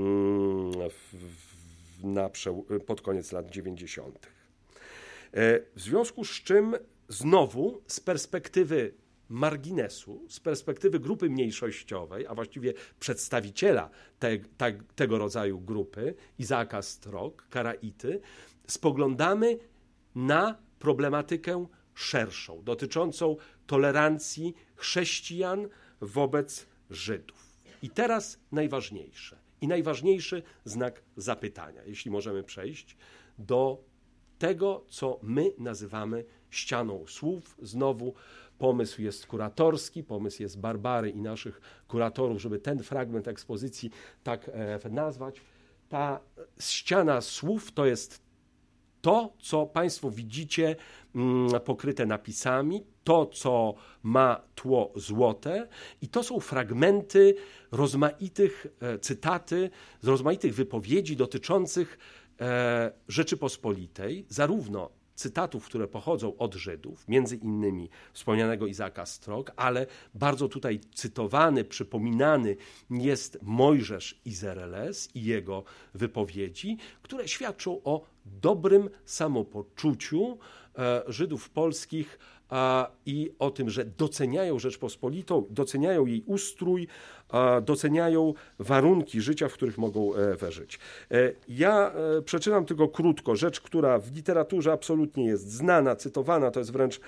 pod koniec lat 90. W związku z czym znowu z perspektywy marginesu, z perspektywy grupy mniejszościowej, a właściwie przedstawiciela tego rodzaju grupy, Izaaka Strock, Karaity, spoglądamy na problematykę szerszą, dotyczącą tolerancji chrześcijan wobec Żydów. I teraz najważniejszy znak zapytania, jeśli możemy przejść do tego, co my nazywamy ścianą słów. Znowu pomysł jest kuratorski, pomysł jest Barbary i naszych kuratorów, żeby ten fragment ekspozycji tak nazwać. Ta ściana słów to jest to, co Państwo widzicie pokryte napisami, to, co ma tło złote i to są fragmenty rozmaitych cytaty, z rozmaitych wypowiedzi dotyczących Rzeczypospolitej, zarówno cytatów, które pochodzą od Żydów, między innymi wspomnianego Izaaka Strock, ale bardzo tutaj cytowany, przypominany jest Mojżesz Izraeles i jego wypowiedzi, które świadczą o dobrym samopoczuciu Żydów polskich i o tym, że doceniają Rzeczpospolitą, doceniają jej ustrój, doceniają warunki życia, w których mogą żyć. Ja przeczytam tylko krótko rzecz, która w literaturze absolutnie jest znana, cytowana, to jest wręcz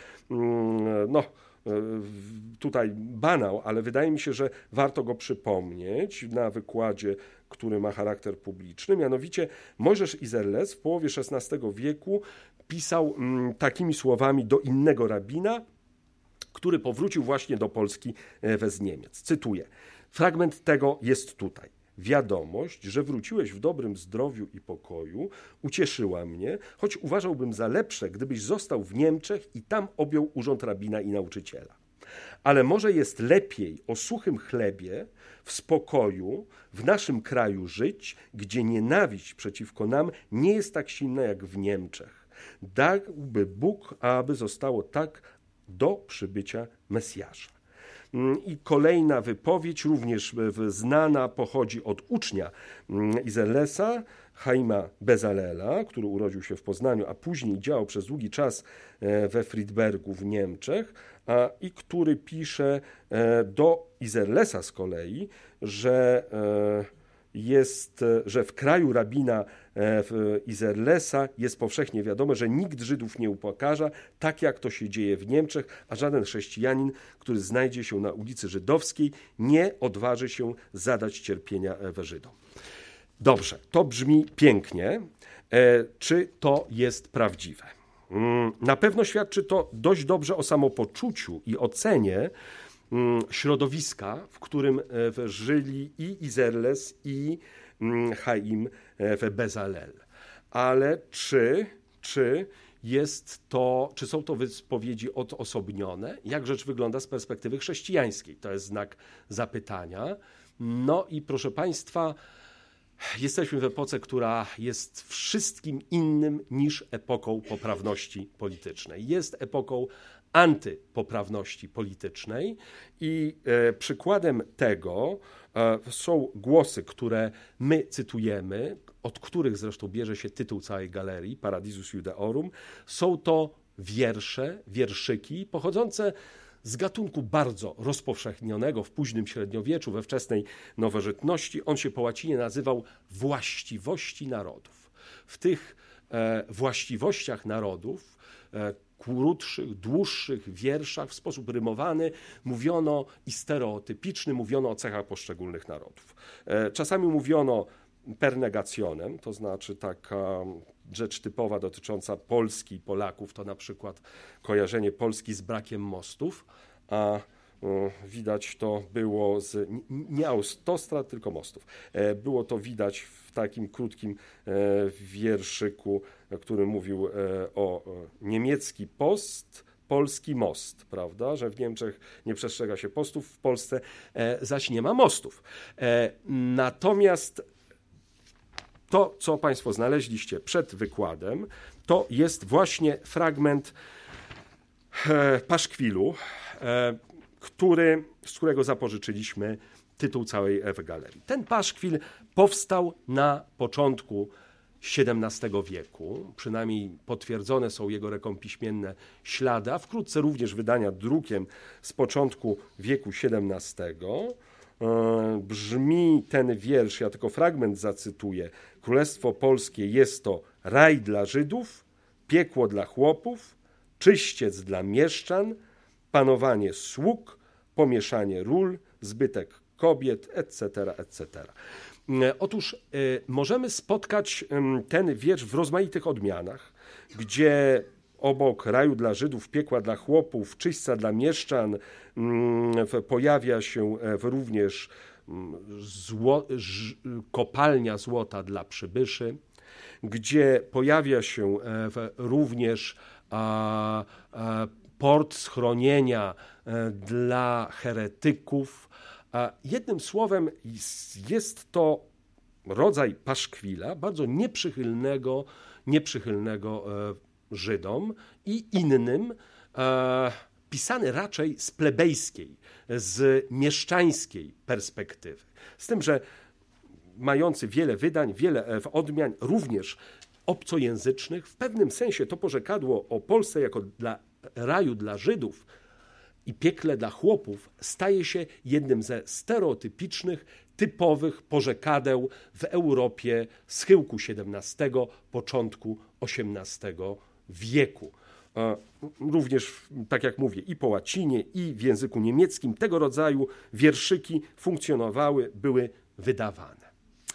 tutaj banał, ale wydaje mi się, że warto go przypomnieć na wykładzie, który ma charakter publiczny. Mianowicie Mojżesz Izraeles w połowie XVI wieku pisał takimi słowami do innego rabina, który powrócił właśnie do Polski z Niemiec. Cytuję. Fragment tego jest tutaj. Wiadomość, że wróciłeś w dobrym zdrowiu i pokoju, ucieszyła mnie, choć uważałbym za lepsze, gdybyś został w Niemczech i tam objął urząd rabina i nauczyciela. Ale może jest lepiej o suchym chlebie, w spokoju, w naszym kraju żyć, gdzie nienawiść przeciwko nam nie jest tak silna jak w Niemczech. Dałby Bóg, aby zostało tak do przybycia Mesjasza. I kolejna wypowiedź, również znana, pochodzi od ucznia Izraelesa, Chaima Bezalela, który urodził się w Poznaniu, a później działał przez długi czas we Friedbergu w Niemczech, i który pisze do Izraelesa z kolei, że w kraju rabina Izraelesa jest powszechnie wiadome, że nikt Żydów nie upokarza, tak jak to się dzieje w Niemczech, a żaden chrześcijanin, który znajdzie się na ulicy Żydowskiej, nie odważy się zadać cierpienia Żydom. Dobrze, to brzmi pięknie. Czy to jest prawdziwe? Na pewno świadczy to dość dobrze o samopoczuciu i ocenie środowiska, w którym żyli i Izerles, i Chaim Bezalel. Ale czy są to wypowiedzi odosobnione? Jak rzecz wygląda z perspektywy chrześcijańskiej? To jest znak zapytania. No i proszę Państwa, jesteśmy w epoce, która jest wszystkim innym niż epoką poprawności politycznej. Jest epoką antypoprawności politycznej i przykładem tego są głosy, które my cytujemy, od których zresztą bierze się tytuł całej galerii, Paradisus Judaeorum. Są to wierszyki pochodzące z gatunku bardzo rozpowszechnionego w późnym średniowieczu, we wczesnej nowożytności. On się po łacinie nazywał Właściwości narodów. W tych właściwościach narodów, krótszych, dłuższych wierszach w sposób rymowany mówiono i stereotypiczny mówiono o cechach poszczególnych narodów. Czasami mówiono per negationem, to znaczy taka rzecz typowa dotycząca Polski i Polaków, to na przykład kojarzenie Polski z brakiem mostów, a widać to było nie autostrad, tylko mostów. Było to widać w takim krótkim wierszyku, który mówił o niemiecki post, polski most, prawda, że w Niemczech nie przestrzega się postów, w Polsce zaś nie ma mostów. Natomiast to, co Państwo znaleźliście przed wykładem, to jest właśnie fragment paszkwilu, z którego zapożyczyliśmy tytuł całej galerii. Ten paszkwil powstał na początku XVII wieku, przynajmniej potwierdzone są jego rekompiśmienne ślady, a wkrótce również wydania drukiem z początku wieku XVII. Brzmi ten wiersz, ja tylko fragment zacytuję. Królestwo Polskie jest to raj dla Żydów, piekło dla chłopów, czyściec dla mieszczan, panowanie sług, pomieszanie ról, zbytek kobiet, etc., etc. Otóż możemy spotkać ten wiersz w rozmaitych odmianach, gdzie obok raju dla Żydów, piekła dla chłopów, czyśćca dla mieszczan pojawia się również kopalnia złota dla przybyszy, gdzie pojawia się również port schronienia dla heretyków. Jednym słowem jest to rodzaj paszkwila, bardzo nieprzychylnego Żydom i innym, pisany raczej z plebejskiej, z mieszczańskiej perspektywy. Z tym, że mający wiele wydań, wiele odmian, również obcojęzycznych, w pewnym sensie to porzekadło o Polsce jako raju dla Żydów i piekle dla chłopów staje się jednym ze stereotypicznych, typowych porzekadeł w Europie schyłku XVII, początku XVIII wieku. Również, tak jak mówię, i po łacinie, i w języku niemieckim tego rodzaju wierszyki funkcjonowały, były wydawane.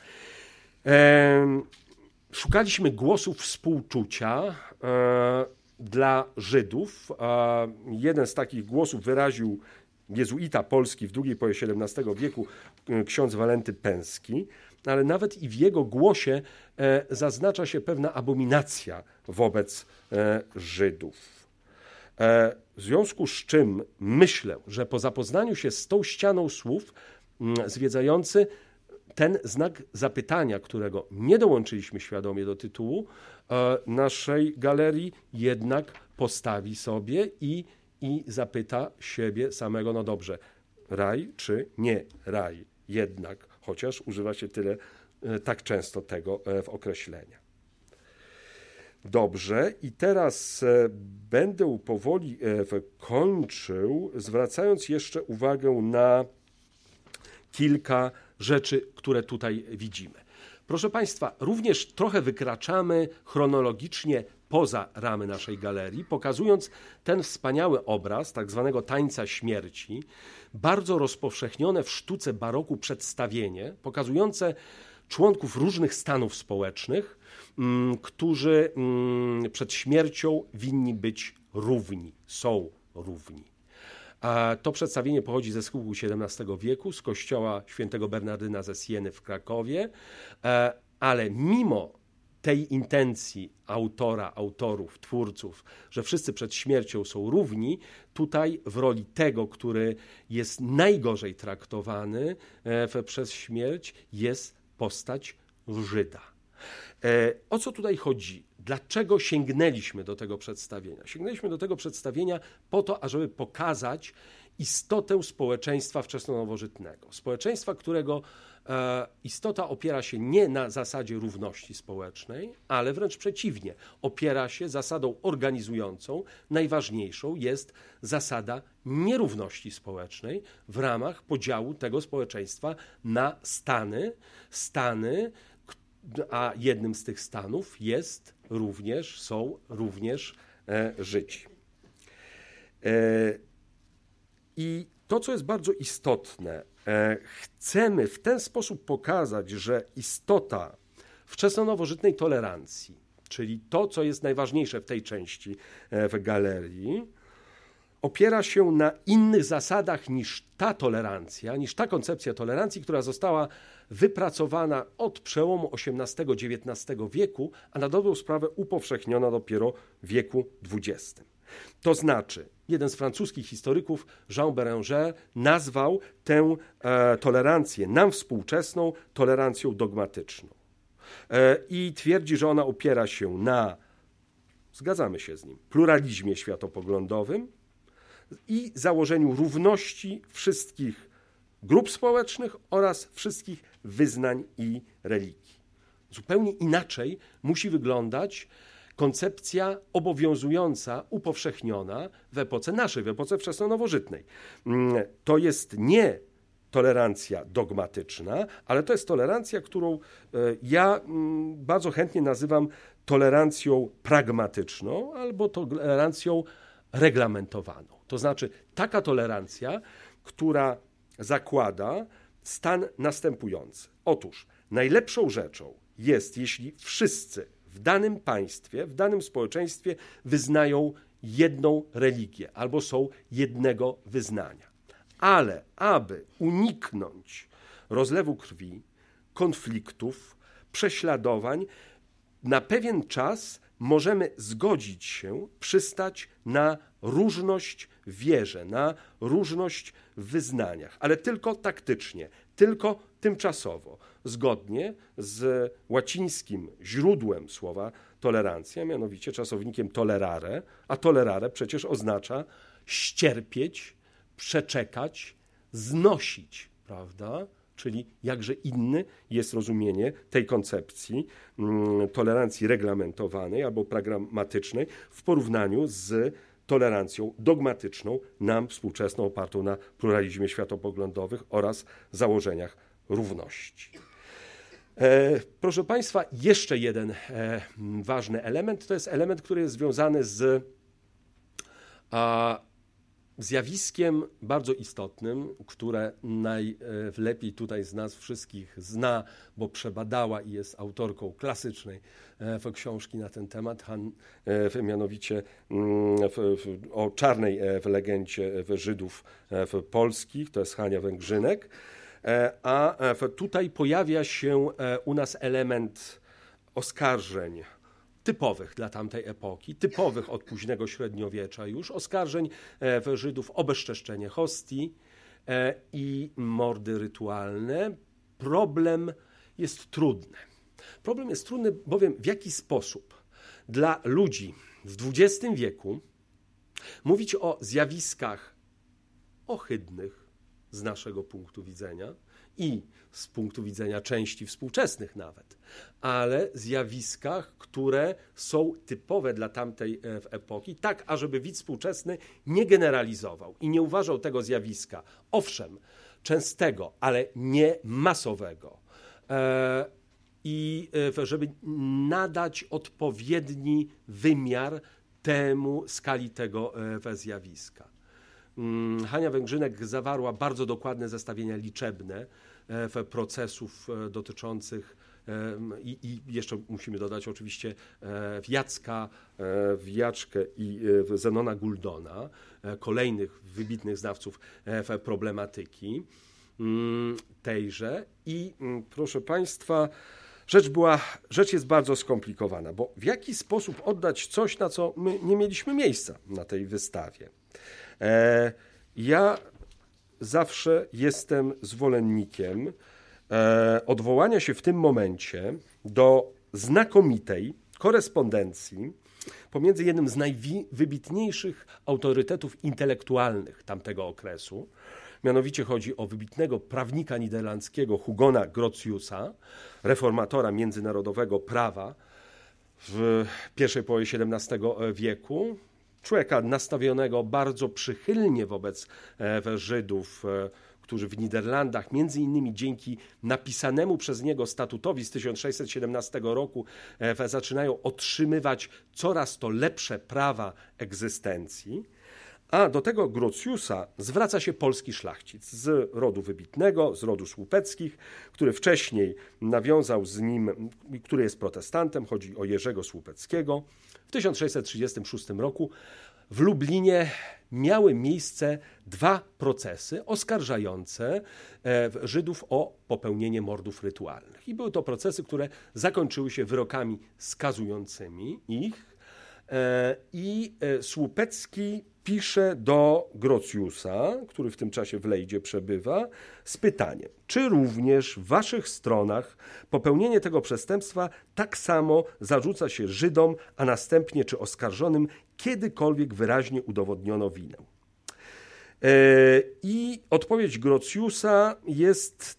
Szukaliśmy głosów współczucia dla Żydów. Jeden z takich głosów wyraził jezuita polski w drugiej połowie XVII wieku, ksiądz Walenty Pęski, ale nawet i w jego głosie zaznacza się pewna abominacja wobec Żydów. W związku z czym myślę, że po zapoznaniu się z tą ścianą słów zwiedzający ten znak zapytania, którego nie dołączyliśmy świadomie do tytułu naszej galerii, jednak postawi sobie i zapyta siebie samego, no dobrze, raj czy nie raj jednak, chociaż używa się tak często tego w określenia. Dobrze, i teraz będę powoli kończył, zwracając jeszcze uwagę na kilka rzeczy, które tutaj widzimy. Proszę Państwa, również trochę wykraczamy chronologicznie poza ramy naszej galerii, pokazując ten wspaniały obraz tak zwanego tańca śmierci, bardzo rozpowszechnione w sztuce baroku przedstawienie, pokazujące członków różnych stanów społecznych, którzy przed śmiercią winni być równi, są równi. A to przedstawienie pochodzi ze schyłku XVII wieku, z kościoła świętego Bernardyna ze Sieny w Krakowie, ale mimo tej intencji autorów, twórców, że wszyscy przed śmiercią są równi, tutaj w roli tego, który jest najgorzej traktowany przez śmierć, jest postać Żyda. O co tutaj chodzi? Dlaczego sięgnęliśmy do tego przedstawienia? Sięgnęliśmy do tego przedstawienia po to, ażeby pokazać istotę społeczeństwa wczesnonowożytnego. Społeczeństwa, którego istota opiera się nie na zasadzie równości społecznej, ale wręcz przeciwnie, opiera się zasadą organizującą. Najważniejszą jest zasada nierówności społecznej w ramach podziału tego społeczeństwa na stany, a jednym z tych stanów są również Żydzi. I to, co jest bardzo istotne, chcemy w ten sposób pokazać, że istota wczesnonowożytnej tolerancji, czyli to, co jest najważniejsze w tej części w galerii, opiera się na innych zasadach niż ta tolerancja, niż ta koncepcja tolerancji, która została wypracowana od przełomu XVIII-XIX wieku, a na dobrą sprawę upowszechniona dopiero w wieku XX. To znaczy, jeden z francuskich historyków, Jean Béranger, nazwał tę tolerancję nam współczesną tolerancją dogmatyczną. I twierdzi, że ona opiera się na, zgadzamy się z nim, pluralizmie światopoglądowym i założeniu równości wszystkich grup społecznych oraz wszystkich wyznań i religii. Zupełnie inaczej musi wyglądać koncepcja obowiązująca, upowszechniona w epoce naszej, w epoce wczesnonowożytnej. To jest nie tolerancja dogmatyczna, ale to jest tolerancja, którą ja bardzo chętnie nazywam tolerancją pragmatyczną albo tolerancją reglamentowaną. To znaczy taka tolerancja, która zakłada stan następujący. Otóż najlepszą rzeczą jest, jeśli wszyscy w danym państwie, w danym społeczeństwie wyznają jedną religię albo są jednego wyznania. Ale aby uniknąć rozlewu krwi, konfliktów, prześladowań, na pewien czas możemy zgodzić się, przystać na różność w wierze, na różność w wyznaniach, ale tylko taktycznie, tylko tymczasowo, zgodnie z łacińskim źródłem słowa tolerancja, mianowicie czasownikiem tolerare, a tolerare przecież oznacza ścierpieć, przeczekać, znosić, prawda? Czyli jakże inny jest rozumienie tej koncepcji tolerancji reglamentowanej albo pragmatycznej w porównaniu z tolerancją dogmatyczną, nam współczesną, opartą na pluralizmie światopoglądowych oraz założeniach równości. Proszę Państwa, jeszcze jeden ważny element, to jest element, który jest związany z zjawiskiem bardzo istotnym, które najlepiej tutaj z nas wszystkich zna, bo przebadała i jest autorką klasycznej książki na ten temat, mianowicie o czarnej legendzie Żydów polskich, to jest Hania Węgrzynek, a tutaj pojawia się u nas element oskarżeń typowych dla tamtej epoki, typowych od późnego średniowiecza już, oskarżeń Żydów o bezczeszczenie hostii i mordy rytualne. Problem jest trudny. Problem jest trudny, bowiem w jaki sposób dla ludzi w XX wieku mówić o zjawiskach ohydnych z naszego punktu widzenia i z punktu widzenia części współczesnych nawet, ale zjawiskach, które są typowe dla tamtej epoki, tak ażeby widz współczesny nie generalizował i nie uważał tego zjawiska, owszem, częstego, ale nie masowego, i żeby nadać odpowiedni wymiar skali tego zjawiska. Hania Węgrzynek zawarła bardzo dokładne zestawienia liczebne procesów dotyczących i jeszcze musimy dodać oczywiście Jaczkę i Zenona Guldona, kolejnych wybitnych znawców problematyki tejże. I proszę Państwa, rzecz jest bardzo skomplikowana, bo w jaki sposób oddać coś, na co my nie mieliśmy miejsca na tej wystawie. Ja zawsze jestem zwolennikiem odwołania się w tym momencie do znakomitej korespondencji pomiędzy jednym z najwybitniejszych autorytetów intelektualnych tamtego okresu. Mianowicie chodzi o wybitnego prawnika niderlandzkiego Hugona Grotiusa, reformatora międzynarodowego prawa w pierwszej połowie XVII wieku. Człowieka nastawionego bardzo przychylnie wobec Żydów, którzy w Niderlandach, między innymi dzięki napisanemu przez niego statutowi z 1617 roku, zaczynają otrzymywać coraz to lepsze prawa egzystencji. A do tego Grotiusa zwraca się polski szlachcic z rodu wybitnego, z rodu Słupeckich, który wcześniej nawiązał z nim, który jest protestantem, chodzi o Jerzego Słupeckiego. W 1636 roku w Lublinie miały miejsce 2 procesy oskarżające Żydów o popełnienie mordów rytualnych. I były to procesy, które zakończyły się wyrokami skazującymi ich. I Słupecki pisze do Grotiusa, który w tym czasie w Lejdzie przebywa, z pytaniem: czy również w waszych stronach popełnienie tego przestępstwa tak samo zarzuca się Żydom, a następnie czy oskarżonym kiedykolwiek wyraźnie udowodniono winę? I odpowiedź Grotiusa jest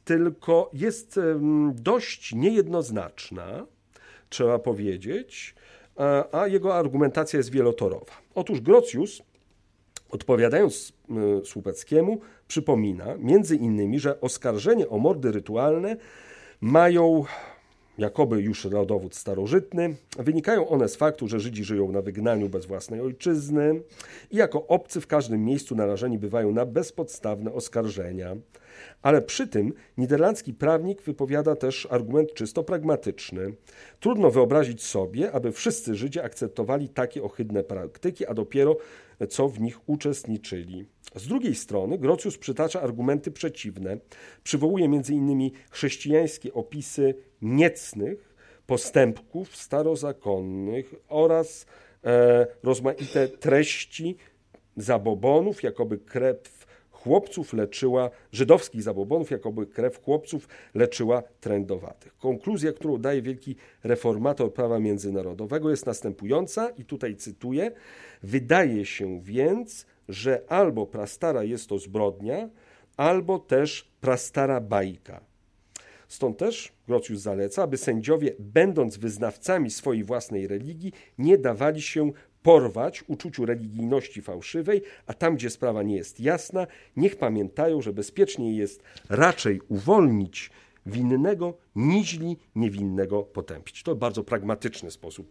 dość niejednoznaczna, trzeba powiedzieć, a jego argumentacja jest wielotorowa. Otóż Grotius, odpowiadając Słupeckiemu, przypomina między innymi, że oskarżenie o mordy rytualne mają jakoby już rodowód starożytny. Wynikają one z faktu, że Żydzi żyją na wygnaniu bez własnej ojczyzny i jako obcy w każdym miejscu narażeni bywają na bezpodstawne oskarżenia. Ale przy tym niderlandzki prawnik wypowiada też argument czysto pragmatyczny. Trudno wyobrazić sobie, aby wszyscy Żydzi akceptowali takie ohydne praktyki, a dopiero co w nich uczestniczyli. Z drugiej strony Grotius przytacza argumenty przeciwne. Przywołuje m.in. chrześcijańskie opisy niecnych postępków starozakonnych oraz rozmaite treści zabobonów, jakoby krew chłopców leczyła, żydowskich zabobonów, jakoby krew chłopców leczyła trędowatych. Konkluzja, którą daje wielki reformator prawa międzynarodowego, jest następująca, i tutaj cytuję: wydaje się więc, że albo prastara jest to zbrodnia, albo też prastara bajka. Stąd też Grotius zaleca, aby sędziowie, będąc wyznawcami swojej własnej religii, nie dawali się porwać uczuciu religijności fałszywej, a tam, gdzie sprawa nie jest jasna, niech pamiętają, że bezpieczniej jest raczej uwolnić winnego, niźli niewinnego potępić. To bardzo pragmatyczny sposób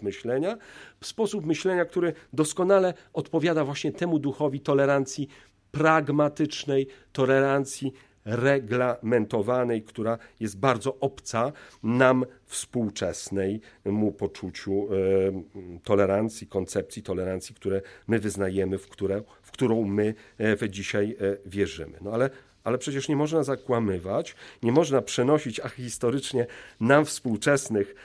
myślenia, który doskonale odpowiada właśnie temu duchowi tolerancji pragmatycznej, tolerancji reglamentowanej, która jest bardzo obca nam współczesnemu poczuciu tolerancji, koncepcji tolerancji, które my wyznajemy, w którą my dzisiaj wierzymy. No ale przecież nie można zakłamywać, nie można przenosić historycznie nam współczesnych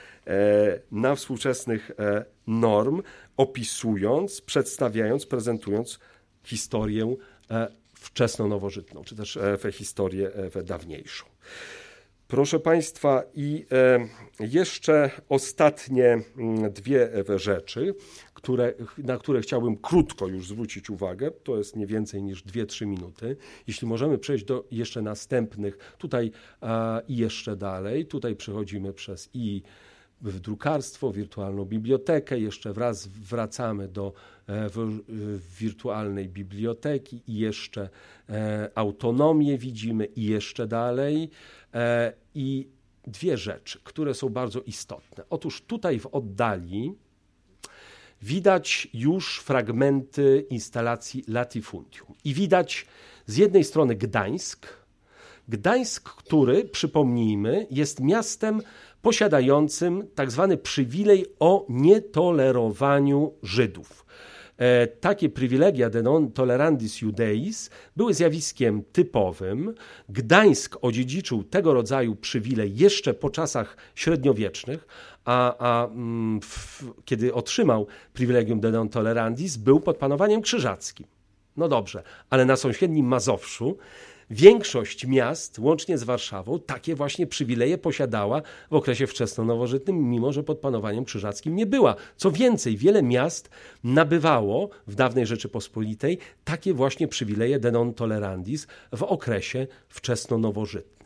norm, opisując, przedstawiając, prezentując historię wczesno-nowożytną, czy też historię dawniejszą. Proszę Państwa, i jeszcze ostatnie 2 rzeczy, na które chciałbym krótko już zwrócić uwagę. To jest nie więcej niż 2-3 minuty. Jeśli możemy przejść do jeszcze następnych, tutaj i jeszcze dalej, tutaj przechodzimy przez w drukarstwo, wirtualną bibliotekę, jeszcze raz wracamy do wirtualnej biblioteki i jeszcze autonomię widzimy i jeszcze dalej. I 2 rzeczy, które są bardzo istotne. Otóż tutaj w oddali widać już fragmenty instalacji Latifundium. I widać z jednej strony Gdańsk, który, przypomnijmy, jest miastem posiadającym tak zwany przywilej o nietolerowaniu Żydów. Takie privilegia de non tolerandis Judeis były zjawiskiem typowym. Gdańsk odziedziczył tego rodzaju przywilej jeszcze po czasach średniowiecznych, kiedy otrzymał privilegium de non tolerandis, był pod panowaniem krzyżackim. No dobrze, ale na sąsiednim Mazowszu większość miast, łącznie z Warszawą, takie właśnie przywileje posiadała w okresie wczesnonowożytnym, mimo że pod panowaniem krzyżackim nie była. Co więcej, wiele miast nabywało w dawnej Rzeczypospolitej takie właśnie przywileje de non tolerandis w okresie wczesnonowożytnym.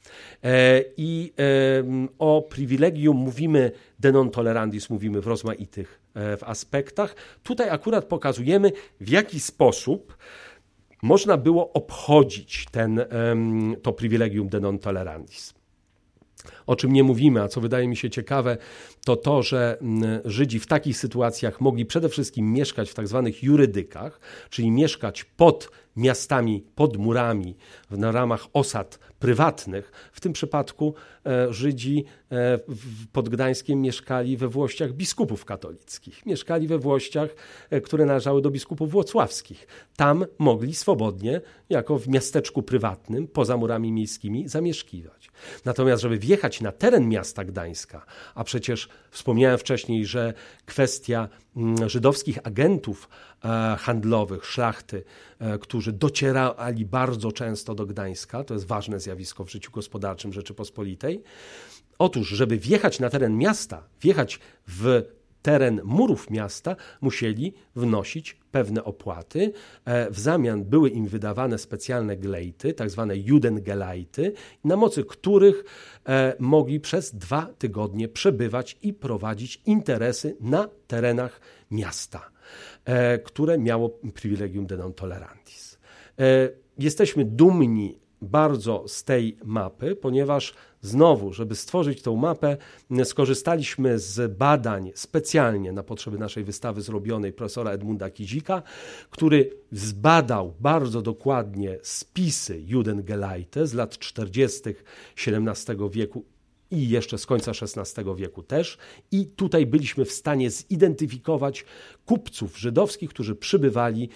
O privilegium mówimy de non tolerandis, mówimy w rozmaitych aspektach. Tutaj akurat pokazujemy, w jaki sposób można było obchodzić to privilegium de non tolerandis. O czym nie mówimy, a co wydaje mi się ciekawe, to, że Żydzi w takich sytuacjach mogli przede wszystkim mieszkać w tak zwanych jurydykach, czyli mieszkać pod miastami, pod murami, na ramach osad prywatnych. W tym przypadku Żydzi pod Gdańskiem mieszkali we włościach biskupów katolickich. Mieszkali we włościach, które należały do biskupów włocławskich. Tam mogli swobodnie, jako w miasteczku prywatnym, poza murami miejskimi, zamieszkiwać. Natomiast, żeby wjechać na teren miasta Gdańska, a przecież wspomniałem wcześniej, że kwestia żydowskich agentów handlowych, szlachty, którzy docierali bardzo często do Gdańska, to jest ważne zjawisko w życiu gospodarczym Rzeczypospolitej. Otóż, żeby wjechać na teren miasta, wjechać w teren murów miasta, musieli wnosić pewne opłaty. W zamian były im wydawane specjalne glejty, tak zwane Judengelejty, na mocy których mogli przez 2 tygodnie przebywać i prowadzić interesy na terenach miasta, które miało privilegium de non tolerandis. Jesteśmy dumni bardzo z tej mapy, ponieważ znowu, żeby stworzyć tą mapę, skorzystaliśmy z badań specjalnie na potrzeby naszej wystawy zrobionej profesora Edmunda Kizika, który zbadał bardzo dokładnie spisy Judengelejte z lat 40. XVII wieku i jeszcze z końca XVI wieku też. I tutaj byliśmy w stanie zidentyfikować kupców żydowskich, którzy przybywali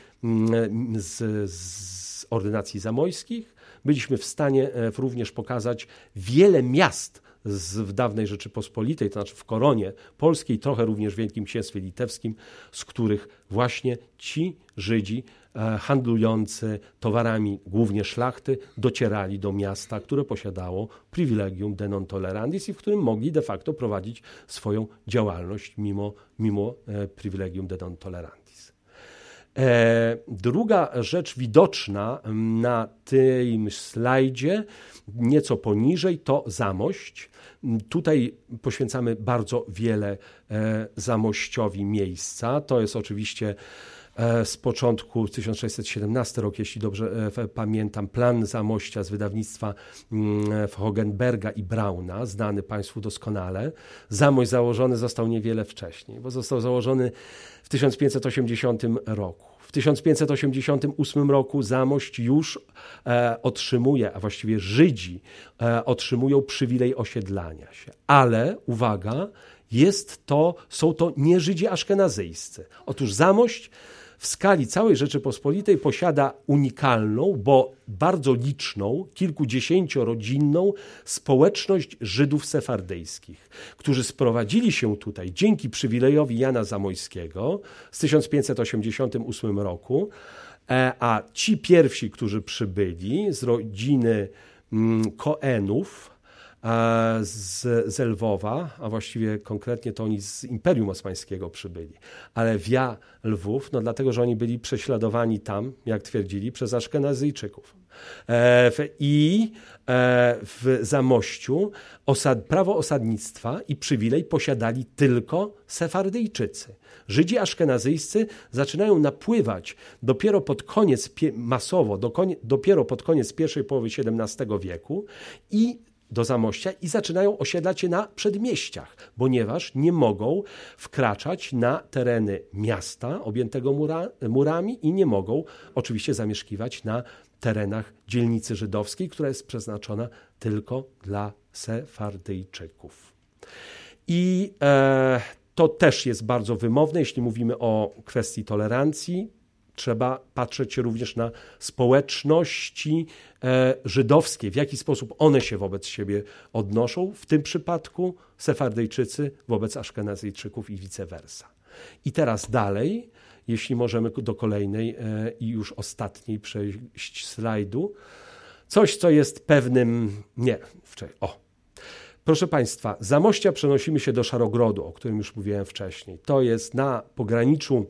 z ordynacji zamojskich. Byliśmy w stanie również pokazać wiele miast w dawnej Rzeczypospolitej, to znaczy w koronie polskiej, trochę również w Wielkim Księstwie Litewskim, z których właśnie ci Żydzi handlujący towarami, głównie szlachty, docierali do miasta, które posiadało privilegium de non tolerandis i w którym mogli de facto prowadzić swoją działalność mimo privilegium de non tolerandis. Druga rzecz widoczna na tym slajdzie, nieco poniżej, to Zamość. Tutaj poświęcamy bardzo wiele Zamościowi miejsca. To jest oczywiście z początku 1617 rok, jeśli dobrze pamiętam, plan Zamościa z wydawnictwa Hogenberga i Brauna, znany Państwu doskonale. Zamość założony został niewiele wcześniej, bo został założony w 1580 roku. W 1588 roku Zamość już otrzymuje, a właściwie Żydzi otrzymują przywilej osiedlania się. Ale, uwaga, są to nie Żydzi aszkenazyjscy. Otóż Zamość w skali całej Rzeczypospolitej posiada unikalną, bo bardzo liczną, kilkudziesięciorodzinną społeczność Żydów sefardyjskich, którzy sprowadzili się tutaj dzięki przywilejowi Jana Zamojskiego z 1588 roku, a ci pierwsi, którzy z rodziny Koenów, z Lwowa, a właściwie konkretnie to oni z Imperium Osmańskiego przybyli, ale via Lwów, no dlatego, że oni byli prześladowani tam, jak twierdzili, przez Aszkenazyjczyków. I w Zamościu prawo osadnictwa i przywilej posiadali tylko Sefardyjczycy. Żydzi aszkenazyjscy zaczynają napływać dopiero pod koniec, masowo, dopiero pod koniec pierwszej połowy XVII wieku do Zamościa i zaczynają osiedlać się na przedmieściach, ponieważ nie mogą wkraczać na tereny miasta objętego murami i nie mogą oczywiście zamieszkiwać na terenach dzielnicy żydowskiej, która jest przeznaczona tylko dla Sefardyjczyków. I to też jest bardzo wymowne, jeśli mówimy o kwestii tolerancji. Trzeba patrzeć również na społeczności żydowskie, w jaki sposób one się wobec siebie odnoszą. W tym przypadku Sefardyjczycy wobec Aszkenazyjczyków i vice versa. I teraz dalej, jeśli możemy do kolejnej i już ostatniej przejść slajdu. Coś, co jest pewnym... Proszę Państwa, z Zamościa przenosimy się do Szarogrodu, o którym już mówiłem wcześniej. To jest na pograniczu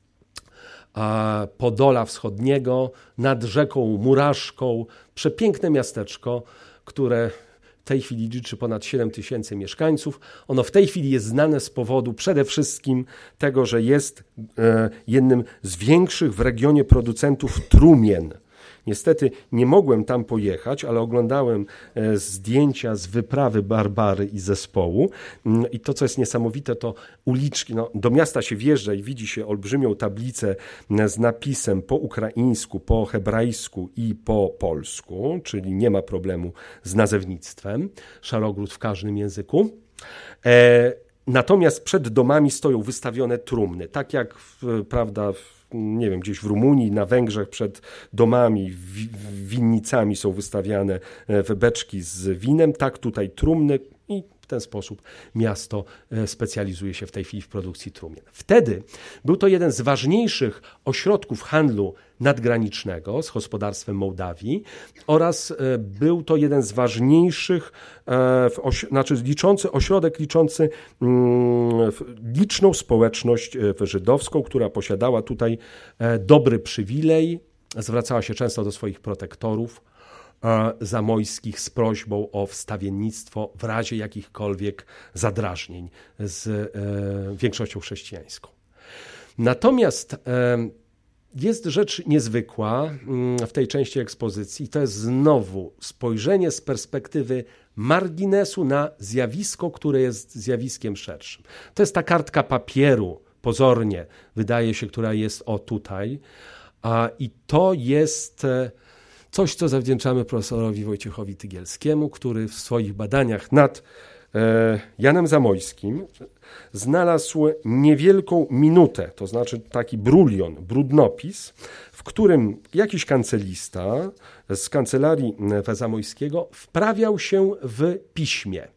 Podola Wschodniego, nad rzeką Muraszką. Przepiękne miasteczko, które w tej chwili liczy ponad 7 000 mieszkańców. Ono w tej chwili jest znane z powodu przede wszystkim tego, że jest jednym z większych w regionie producentów trumien. Niestety nie mogłem tam pojechać, ale oglądałem zdjęcia z wyprawy Barbary i zespołu. I to, co jest niesamowite, to uliczki. Do miasta się wjeżdża i widzi się olbrzymią tablicę z napisem po ukraińsku, po hebrajsku i po polsku, czyli nie ma problemu z nazewnictwem. Szarogród w każdym języku. Natomiast przed domami stoją wystawione trumny, tak jak nie wiem, gdzieś w Rumunii, na Węgrzech przed domami, winnicami są wystawiane beczki z winem, tak tutaj trumny i w ten sposób miasto specjalizuje się w tej chwili w produkcji trumien. Wtedy był to jeden z ważniejszych ośrodków handlu nadgranicznego z gospodarstwem Mołdawii oraz był to jeden z ważniejszych, ośrodek liczący liczną społeczność żydowską, która posiadała tutaj dobry przywilej, zwracała się często do swoich protektorów zamojskich z prośbą o wstawiennictwo w razie jakichkolwiek zadrażnień z większością chrześcijańską. Natomiast jest rzecz niezwykła w tej części ekspozycji. To jest znowu spojrzenie z perspektywy marginesu na zjawisko, które jest zjawiskiem szerszym. To jest ta kartka papieru, pozornie wydaje się, która jest tutaj. I to jest coś, co zawdzięczamy profesorowi Wojciechowi Tygielskiemu, który w swoich badaniach nad Janem Zamojskim znalazł niewielką minutę, to znaczy taki brulion, brudnopis, w którym jakiś kancelista z kancelarii Zamojskiego wprawiał się w piśmie.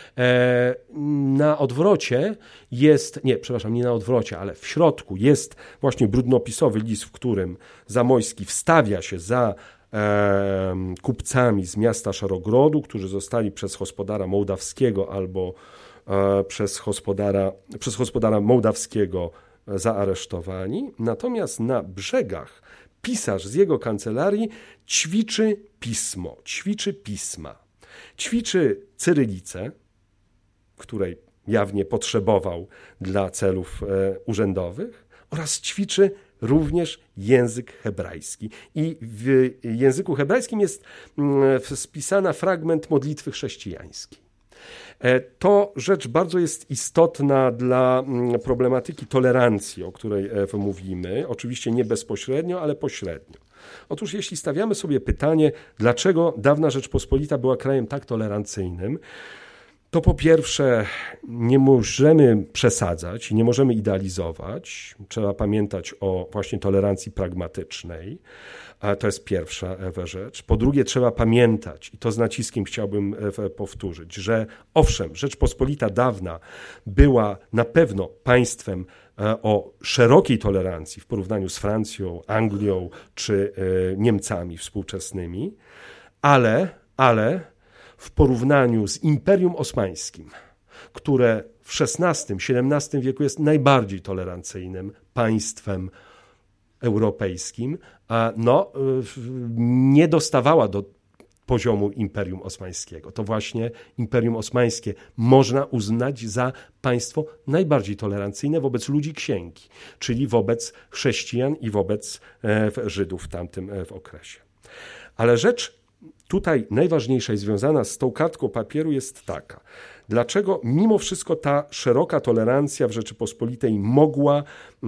Na odwrocie jest, nie na odwrocie, ale w środku jest właśnie brudnopisowy list, w którym Zamojski wstawia się za kupcami z miasta Szarogrodu, którzy zostali przez gospodara mołdawskiego albo przez gospodara mołdawskiego zaaresztowani. Natomiast na brzegach pisarz z jego kancelarii ćwiczy pismo, ćwiczy pisma. Ćwiczy cyrylicę, której jawnie potrzebował dla celów urzędowych, oraz ćwiczy również język hebrajski. I w języku hebrajskim jest spisana fragment modlitwy chrześcijańskiej. To rzecz bardzo jest istotna dla problematyki tolerancji, o której mówimy. Oczywiście nie bezpośrednio, ale pośrednio. Otóż jeśli stawiamy sobie pytanie, dlaczego dawna Rzeczpospolita była krajem tak tolerancyjnym, to po pierwsze nie możemy przesadzać, nie możemy idealizować. Trzeba pamiętać o właśnie tolerancji pragmatycznej. To jest pierwsza rzecz. Po drugie trzeba pamiętać, i to z naciskiem chciałbym powtórzyć, że owszem, Rzeczpospolita dawna była na pewno państwem o szerokiej tolerancji w porównaniu z Francją, Anglią czy Niemcami współczesnymi, ale w porównaniu z Imperium Osmańskim, które w XVI-XVII wieku jest najbardziej tolerancyjnym państwem europejskim, nie dostawała do poziomu Imperium Osmańskiego. To właśnie Imperium Osmańskie można uznać za państwo najbardziej tolerancyjne wobec ludzi księgi, czyli wobec chrześcijan i wobec Żydów w tamtym okresie. Ale rzecz tutaj najważniejsza i związana z tą kartką papieru jest taka. Dlaczego mimo wszystko ta szeroka tolerancja w Rzeczypospolitej mogła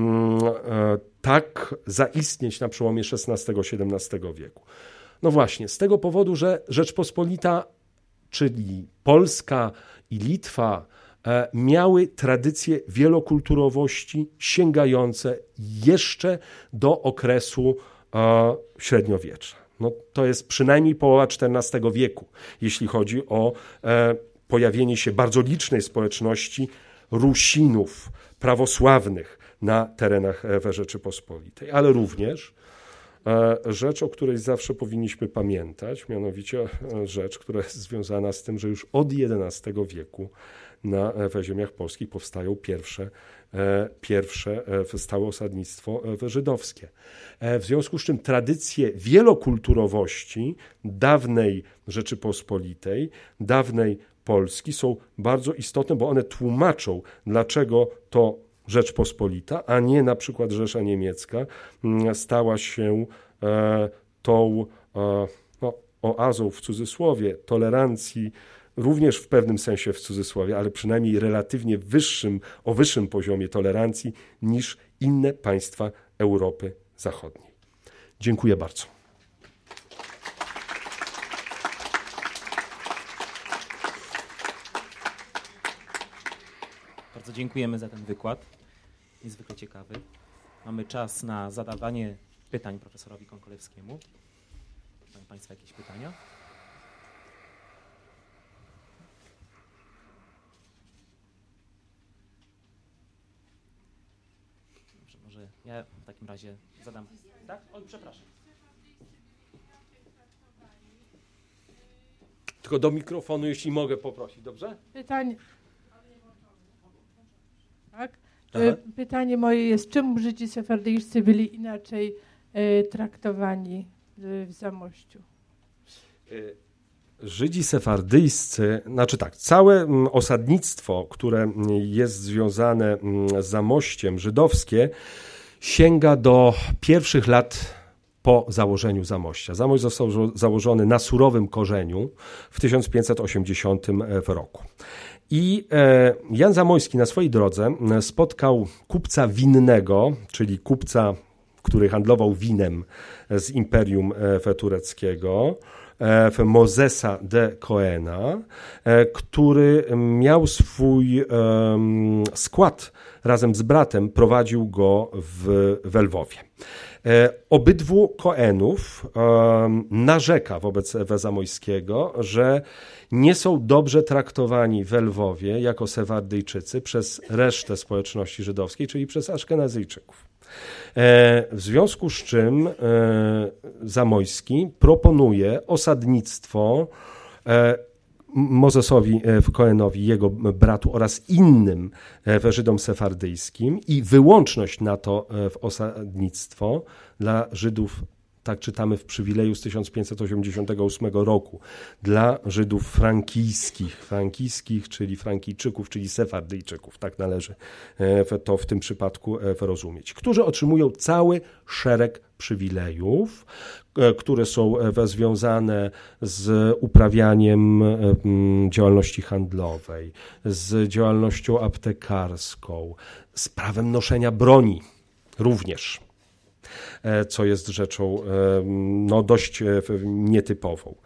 tak zaistnieć na przełomie XVI-XVII wieku? No właśnie, z tego powodu, że Rzeczpospolita, czyli Polska i Litwa miały tradycje wielokulturowości sięgające jeszcze do okresu średniowiecza. No, to jest przynajmniej połowa XIV wieku, jeśli chodzi o pojawienie się bardzo licznej społeczności Rusinów prawosławnych na terenach Rzeczypospolitej, ale również rzecz, o której zawsze powinniśmy pamiętać, mianowicie rzecz, która jest związana z tym, że już od XI wieku we ziemiach polskich powstają pierwsze stałe osadnictwo żydowskie. W związku z czym tradycje wielokulturowości dawnej Rzeczypospolitej, dawnej Polski są bardzo istotne, bo one tłumaczą, dlaczego to Rzeczpospolita, a nie na przykład Rzesza Niemiecka stała się tą oazą w cudzysłowie tolerancji, również w pewnym sensie w cudzysłowie, ale przynajmniej relatywnie o wyższym poziomie tolerancji niż inne państwa Europy Zachodniej. Dziękuję bardzo. Bardzo dziękujemy za ten wykład. Niezwykle ciekawy. Mamy czas na zadawanie pytań profesorowi Konkolewskiemu. Mają Państwo jakieś pytania? Dobrze, może ja w takim razie zadam... Tak? Oj, przepraszam. Tylko do mikrofonu, jeśli mogę poprosić, dobrze? Pytanie... Tak? Tak. Pytanie moje jest, czemu Żydzi sefardyjscy byli inaczej traktowani w Zamościu? Żydzi sefardyjscy, znaczy tak, całe osadnictwo, które jest związane z Zamościem żydowskie, sięga do pierwszych lat po założeniu Zamościa. Zamość został założony na surowym korzeniu w 1580 roku. I Jan Zamoyski na swojej drodze spotkał kupca winnego, czyli kupca, który handlował winem z Imperium Tureckiego, Mozesa de Coena, który miał swój skład razem z bratem, prowadził go w Lwowie. Obydwu Koenów narzeka wobec Zamojskiego, że nie są dobrze traktowani w Lwowie jako Sefardyjczycy przez resztę społeczności żydowskiej, czyli przez Aszkenazyjczyków. W związku z czym Zamojski proponuje osadnictwo Mozesowi Coenowi, jego bratu oraz innym Żydom sefardyjskim i wyłączność na to osadnictwo dla Żydów, tak czytamy w przywileju z 1588 roku, dla Żydów frankijskich, czyli Frankijczyków, czyli Sefardyjczyków, tak należy to w tym przypadku rozumieć, którzy otrzymują cały szereg przywilejów, które są związane z uprawianiem działalności handlowej, z działalnością aptekarską, z prawem noszenia broni również, co jest rzeczą dość nietypową.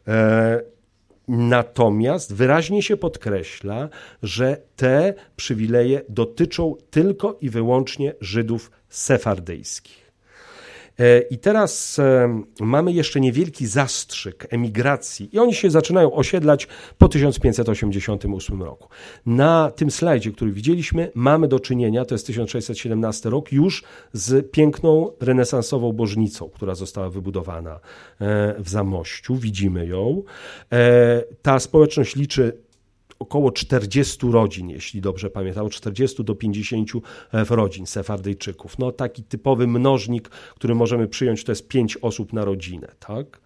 Natomiast wyraźnie się podkreśla, że te przywileje dotyczą tylko i wyłącznie Żydów sefardyjskich. I teraz mamy jeszcze niewielki zastrzyk emigracji i oni się zaczynają osiedlać po 1588 roku. Na tym slajdzie, który widzieliśmy, mamy do czynienia, to jest 1617 rok, już z piękną renesansową bożnicą, która została wybudowana w Zamościu. Widzimy ją. Ta społeczność liczy około 40 rodzin, jeśli dobrze pamiętam, od 40 do 50 rodzin Sefardyjczyków. No taki typowy mnożnik, który możemy przyjąć, to jest 5 osób na rodzinę, tak?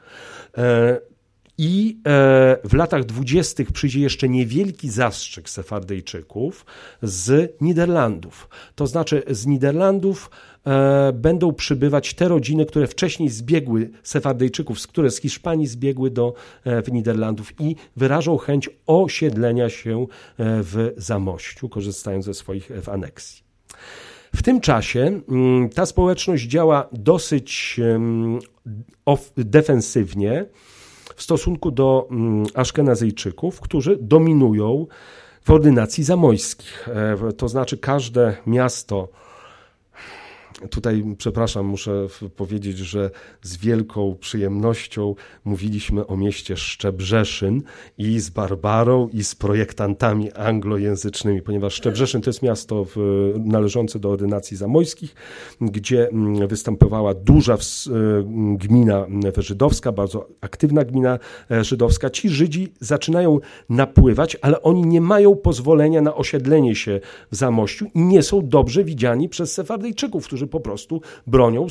I w latach 20. przyjdzie jeszcze niewielki zastrzyk Sefardyjczyków z Niderlandów. To znaczy z Niderlandów będą przybywać te rodziny, które wcześniej zbiegły Sefardyjczyków, które z Hiszpanii zbiegły do Niderlandów i wyrażą chęć osiedlenia się w Zamościu, korzystając ze swoich aneksji. W tym czasie ta społeczność działa dosyć defensywnie w stosunku do Aszkenazyjczyków, którzy dominują w ordynacji zamojskich. To znaczy każde miasto, tutaj przepraszam, muszę powiedzieć, że z wielką przyjemnością mówiliśmy o mieście Szczebrzeszyn i z Barbarą, i z projektantami anglojęzycznymi, ponieważ Szczebrzeszyn to jest miasto należące do ordynacji zamojskich, gdzie występowała duża gmina żydowska, bardzo aktywna gmina żydowska. Ci Żydzi zaczynają napływać, ale oni nie mają pozwolenia na osiedlenie się w Zamościu i nie są dobrze widziani przez Sefardyjczyków, którzy po prostu bronią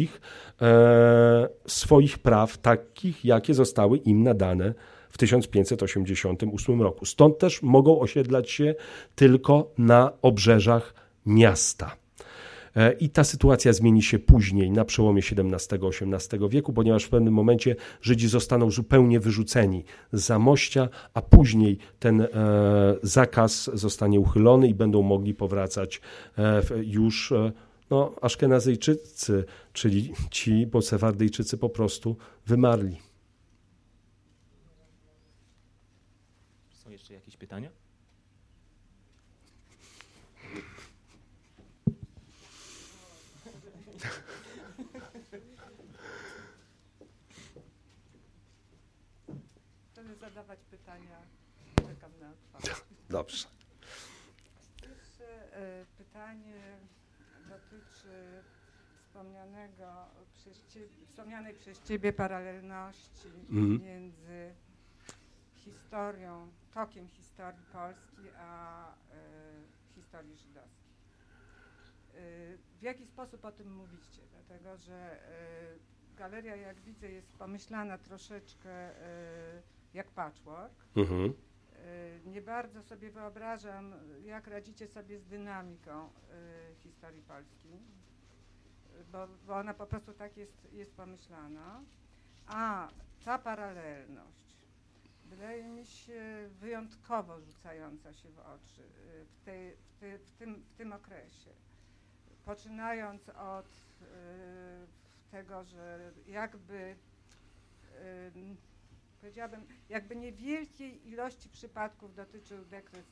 swoich praw, takich, jakie zostały im nadane w 1588 roku. Stąd też mogą osiedlać się tylko na obrzeżach miasta. I ta sytuacja zmieni się później, na przełomie XVII-XVIII wieku, ponieważ w pewnym momencie Żydzi zostaną zupełnie wyrzuceni z Zamościa, a później ten zakaz zostanie uchylony i będą mogli powracać już Aszkenazyjczycy, czyli ci, bo Sefardyjczycy po prostu wymarli. Są jeszcze jakieś pytania? Chcemy zadawać pytania. Czekam na odpowiedź. Dobrze. Pierwsze pytanie dotyczy wspomnianej przez Ciebie paralelności między historią, tokiem historii Polski a historii żydowskiej. W jaki sposób o tym mówicie? Dlatego, że galeria, jak widzę, jest pomyślana troszeczkę jak patchwork. Nie bardzo sobie wyobrażam, jak radzicie sobie z dynamiką historii Polski, bo ona po prostu tak jest pomyślana. A ta paralelność wydaje mi się wyjątkowo rzucająca się w oczy w tym okresie. Poczynając od tego, że powiedziałabym, jakby niewielkiej ilości przypadków dotyczył dekret z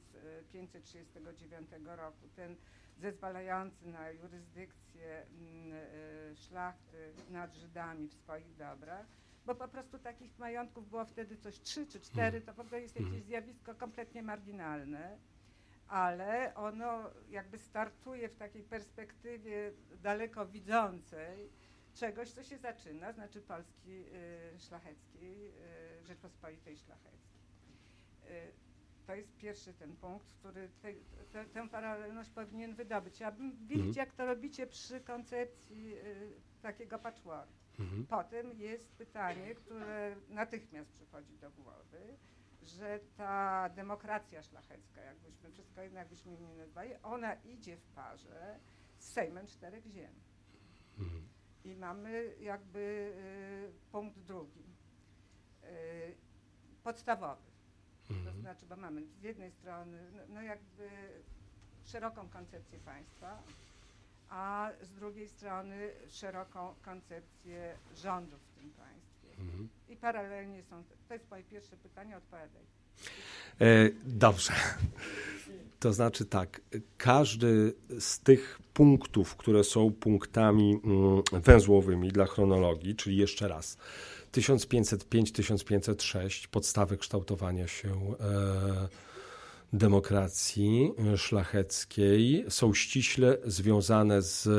1539 roku, ten zezwalający na jurysdykcję szlachty nad Żydami w swoich dobrach, bo po prostu takich majątków było wtedy coś 3 czy 4, to w ogóle jest jakieś zjawisko kompletnie marginalne, ale ono jakby startuje w takiej perspektywie daleko widzącej czegoś, co się zaczyna, znaczy Polski szlacheckiej, Rzeczpospolitej szlacheckiej. To jest pierwszy ten punkt, który tę paralelność powinien wydobyć. Ja bym widzieć, jak to robicie przy koncepcji takiego patchworku. Potem jest pytanie, które natychmiast przychodzi do głowy, że ta demokracja szlachecka, jakbyśmy wszystko jedno, jakbyśmy nie nazwali, ona idzie w parze z Sejmem 4 ziem. I mamy jakby punkt drugi, podstawowy. To znaczy, bo mamy z jednej strony jakby szeroką koncepcję państwa, a z drugiej strony szeroką koncepcję rządów w tym państwie. I paralelnie są, to jest moje pierwsze pytanie, odpowiadaj. Dobrze. To znaczy tak, każdy z tych punktów, które są punktami węzłowymi dla chronologii, czyli jeszcze raz, 1505-1506, podstawy kształtowania się demokracji szlacheckiej, są ściśle związane z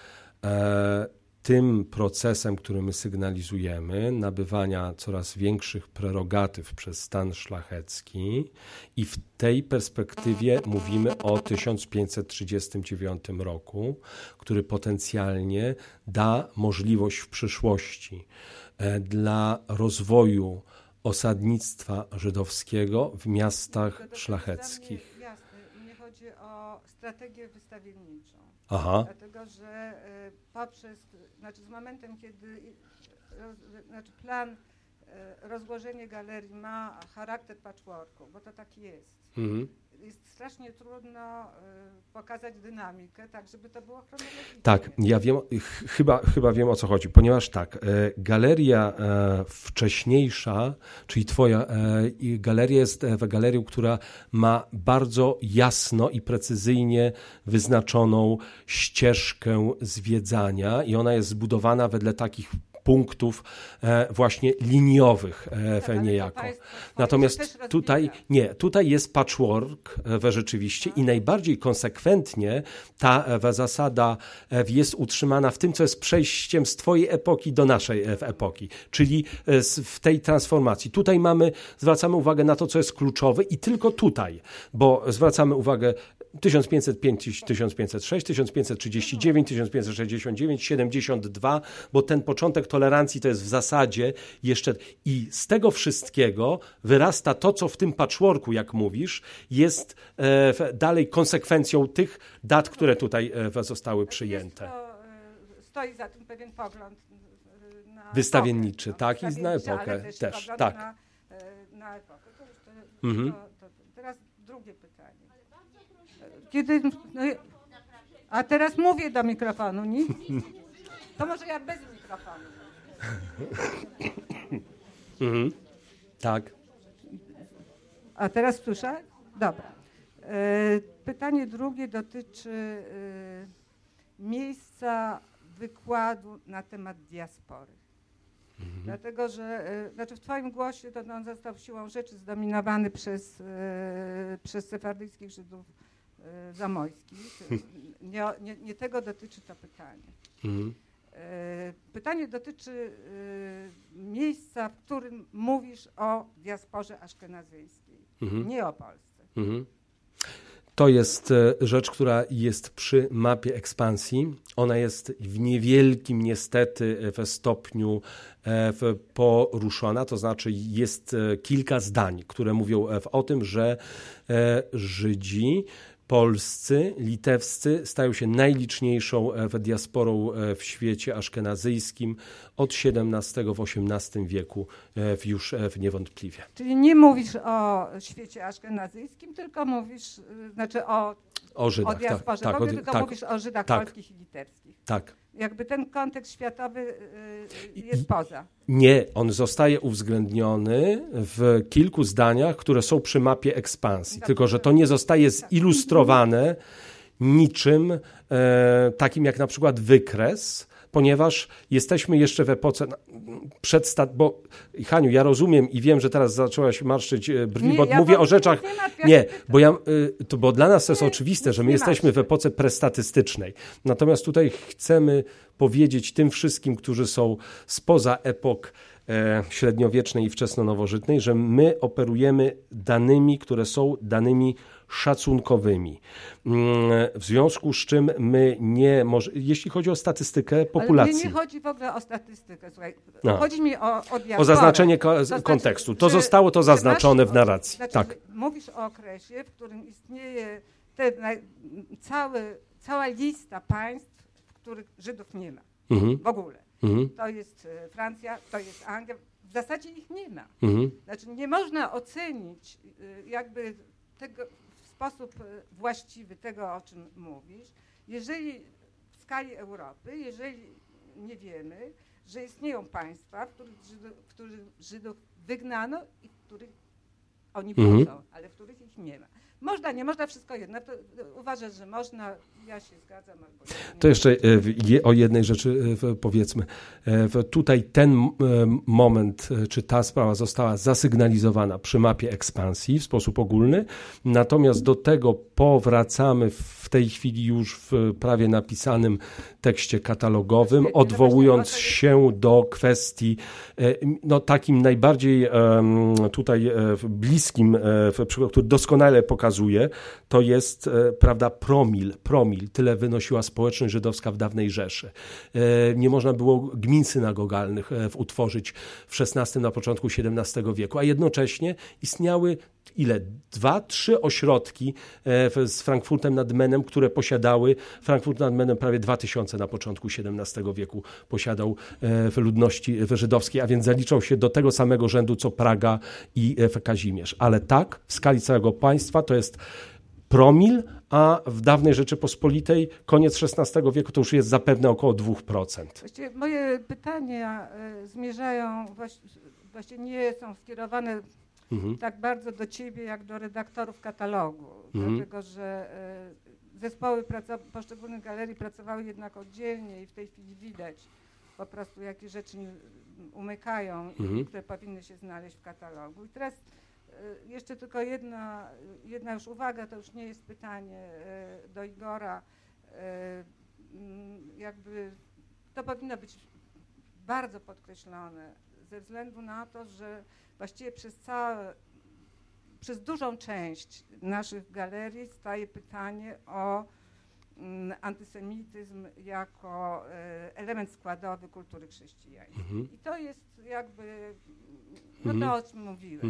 tym procesem, który my sygnalizujemy, nabywania coraz większych prerogatyw przez stan szlachecki i w tej perspektywie mówimy o 1539 roku, który potencjalnie da możliwość w przyszłości dla rozwoju osadnictwa żydowskiego w miastach szlacheckich. Jasne, mnie chodzi o strategię wystawienniczą. Aha. Dlatego, że z momentem, kiedy plan rozłożenie galerii ma charakter patchworku, bo to tak jest. Jest strasznie trudno pokazać dynamikę, tak żeby to było chronologicznie. Tak, ja wiem, chyba wiem, o co chodzi, ponieważ tak, galeria wcześniejsza, czyli twoja galeria jest galerią, która ma bardzo jasno i precyzyjnie wyznaczoną ścieżkę zwiedzania i ona jest zbudowana wedle takich punktów właśnie liniowych niejako. Natomiast tutaj jest patchwork rzeczywiście i najbardziej konsekwentnie ta zasada jest utrzymana w tym, co jest przejściem z twojej epoki do naszej epoki, czyli w tej transformacji. Tutaj zwracamy uwagę na to, co jest kluczowe i tylko tutaj, bo zwracamy uwagę 1505, 1506, 1539, 1569, 72, bo ten początek tolerancji to jest w zasadzie jeszcze i z tego wszystkiego wyrasta to, co w tym patchworku, jak mówisz, jest dalej konsekwencją tych dat, które tutaj zostały przyjęte. Stoi za tym pewien pogląd na wystawienniczy, epokę, tak, i na epokę też, tak. Na epokę. Teraz drugie pytanie. A teraz mówię do mikrofonu, nic? To może ja bez mikrofonu. Tak. A teraz słyszę? Dobra. Pytanie drugie dotyczy miejsca wykładu na temat diaspory. Dlatego, że w twoim głosie to on został siłą rzeczy zdominowany przez sefardyjskich Żydów zamojskich. Nie tego dotyczy to pytanie. Pytanie dotyczy miejsca, w którym mówisz o diasporze aszkenazyjskiej, nie o Polsce. To jest rzecz, która jest przy mapie ekspansji. Ona jest w niewielkim niestety stopniu poruszona, to znaczy jest kilka zdań, które mówią o tym, że Żydzi polscy, litewscy stają się najliczniejszą diasporą w świecie aszkenazyjskim od XVII w XVIII wieku już niewątpliwie. Czyli nie mówisz o świecie aszkenazyjskim, tylko mówisz o Żydach, o diasporze, tylko mówisz o Żydach polskich i litewskich. Tak. Jakby ten kontekst światowy jest poza. Nie, on zostaje uwzględniony w kilku zdaniach, które są przy mapie ekspansji. Tylko że to nie zostaje zilustrowane niczym takim jak na przykład wykres, ponieważ jesteśmy jeszcze w epoce bo Haniu, ja rozumiem i wiem, że teraz zaczęłaś marszczyć brwi, bo mówię o rzeczach... Bo dla nas to jest oczywiste, że my jesteśmy w epoce prestatystycznej. Natomiast tutaj chcemy powiedzieć tym wszystkim, którzy są spoza epok średniowiecznej i wczesnonowożytnej, że my operujemy danymi, które są danymi szacunkowymi. W związku z czym my jeśli chodzi o statystykę populacji... Ale nie chodzi w ogóle o statystykę, słuchaj. Chodzi mi o diasporę. O zaznaczenie kontekstu. To zostało to zaznaczone w narracji. Tak. Mówisz o okresie, w którym istnieje cała lista państw, w których Żydów nie ma. W ogóle. To jest Francja, to jest Anglia. W zasadzie ich nie ma. Znaczy nie można ocenić jakby tego w sposób właściwy tego, o czym mówisz, jeżeli w skali Europy, jeżeli nie wiemy, że istnieją państwa, w których Żydów wygnano i w których oni budzą, ale w których ich nie ma. Można, nie można, wszystko jedno. To uważasz, że można, ja się zgadzam. Albo to jeszcze o jednej rzeczy powiedzmy. Tutaj ten moment, czy ta sprawa została zasygnalizowana przy mapie ekspansji w sposób ogólny, natomiast do tego powracamy w tej chwili już w prawie napisanym tekście katalogowym, odwołując się do kwestii takim najbardziej tutaj bliskim, który doskonale pokazuje, to jest, prawda, promil. Tyle wynosiła społeczność żydowska w dawnej Rzeszy. Nie można było gmin synagogalnych utworzyć w XVI, na początku XVII wieku, a jednocześnie istniały 2-3 ośrodki z Frankfurtem nad Menem, które posiadały, Frankfurt nad Menem prawie 2000 na początku XVII wieku posiadał w ludności żydowskiej, a więc zaliczał się do tego samego rzędu co Praga i Kazimierz. Ale tak, w skali całego państwa to jest promil, a w dawnej Rzeczypospolitej koniec XVI wieku to już jest zapewne około 2%. Właściwie moje pytania zmierzają, właściwie nie są skierowane tak bardzo do ciebie, jak do redaktorów katalogu, dlatego że zespoły poszczególnych galerii pracowały jednak oddzielnie i w tej chwili widać po prostu, jakie rzeczy umykają i które powinny się znaleźć w katalogu. I teraz jeszcze tylko jedna już uwaga, to już nie jest pytanie do Igora, jakby to powinno być bardzo podkreślone ze względu na to, że właściwie przez dużą część naszych galerii staje pytanie o antysemityzm jako element składowy kultury chrześcijańskiej. I to jest jakby, to o czym mówiłeś.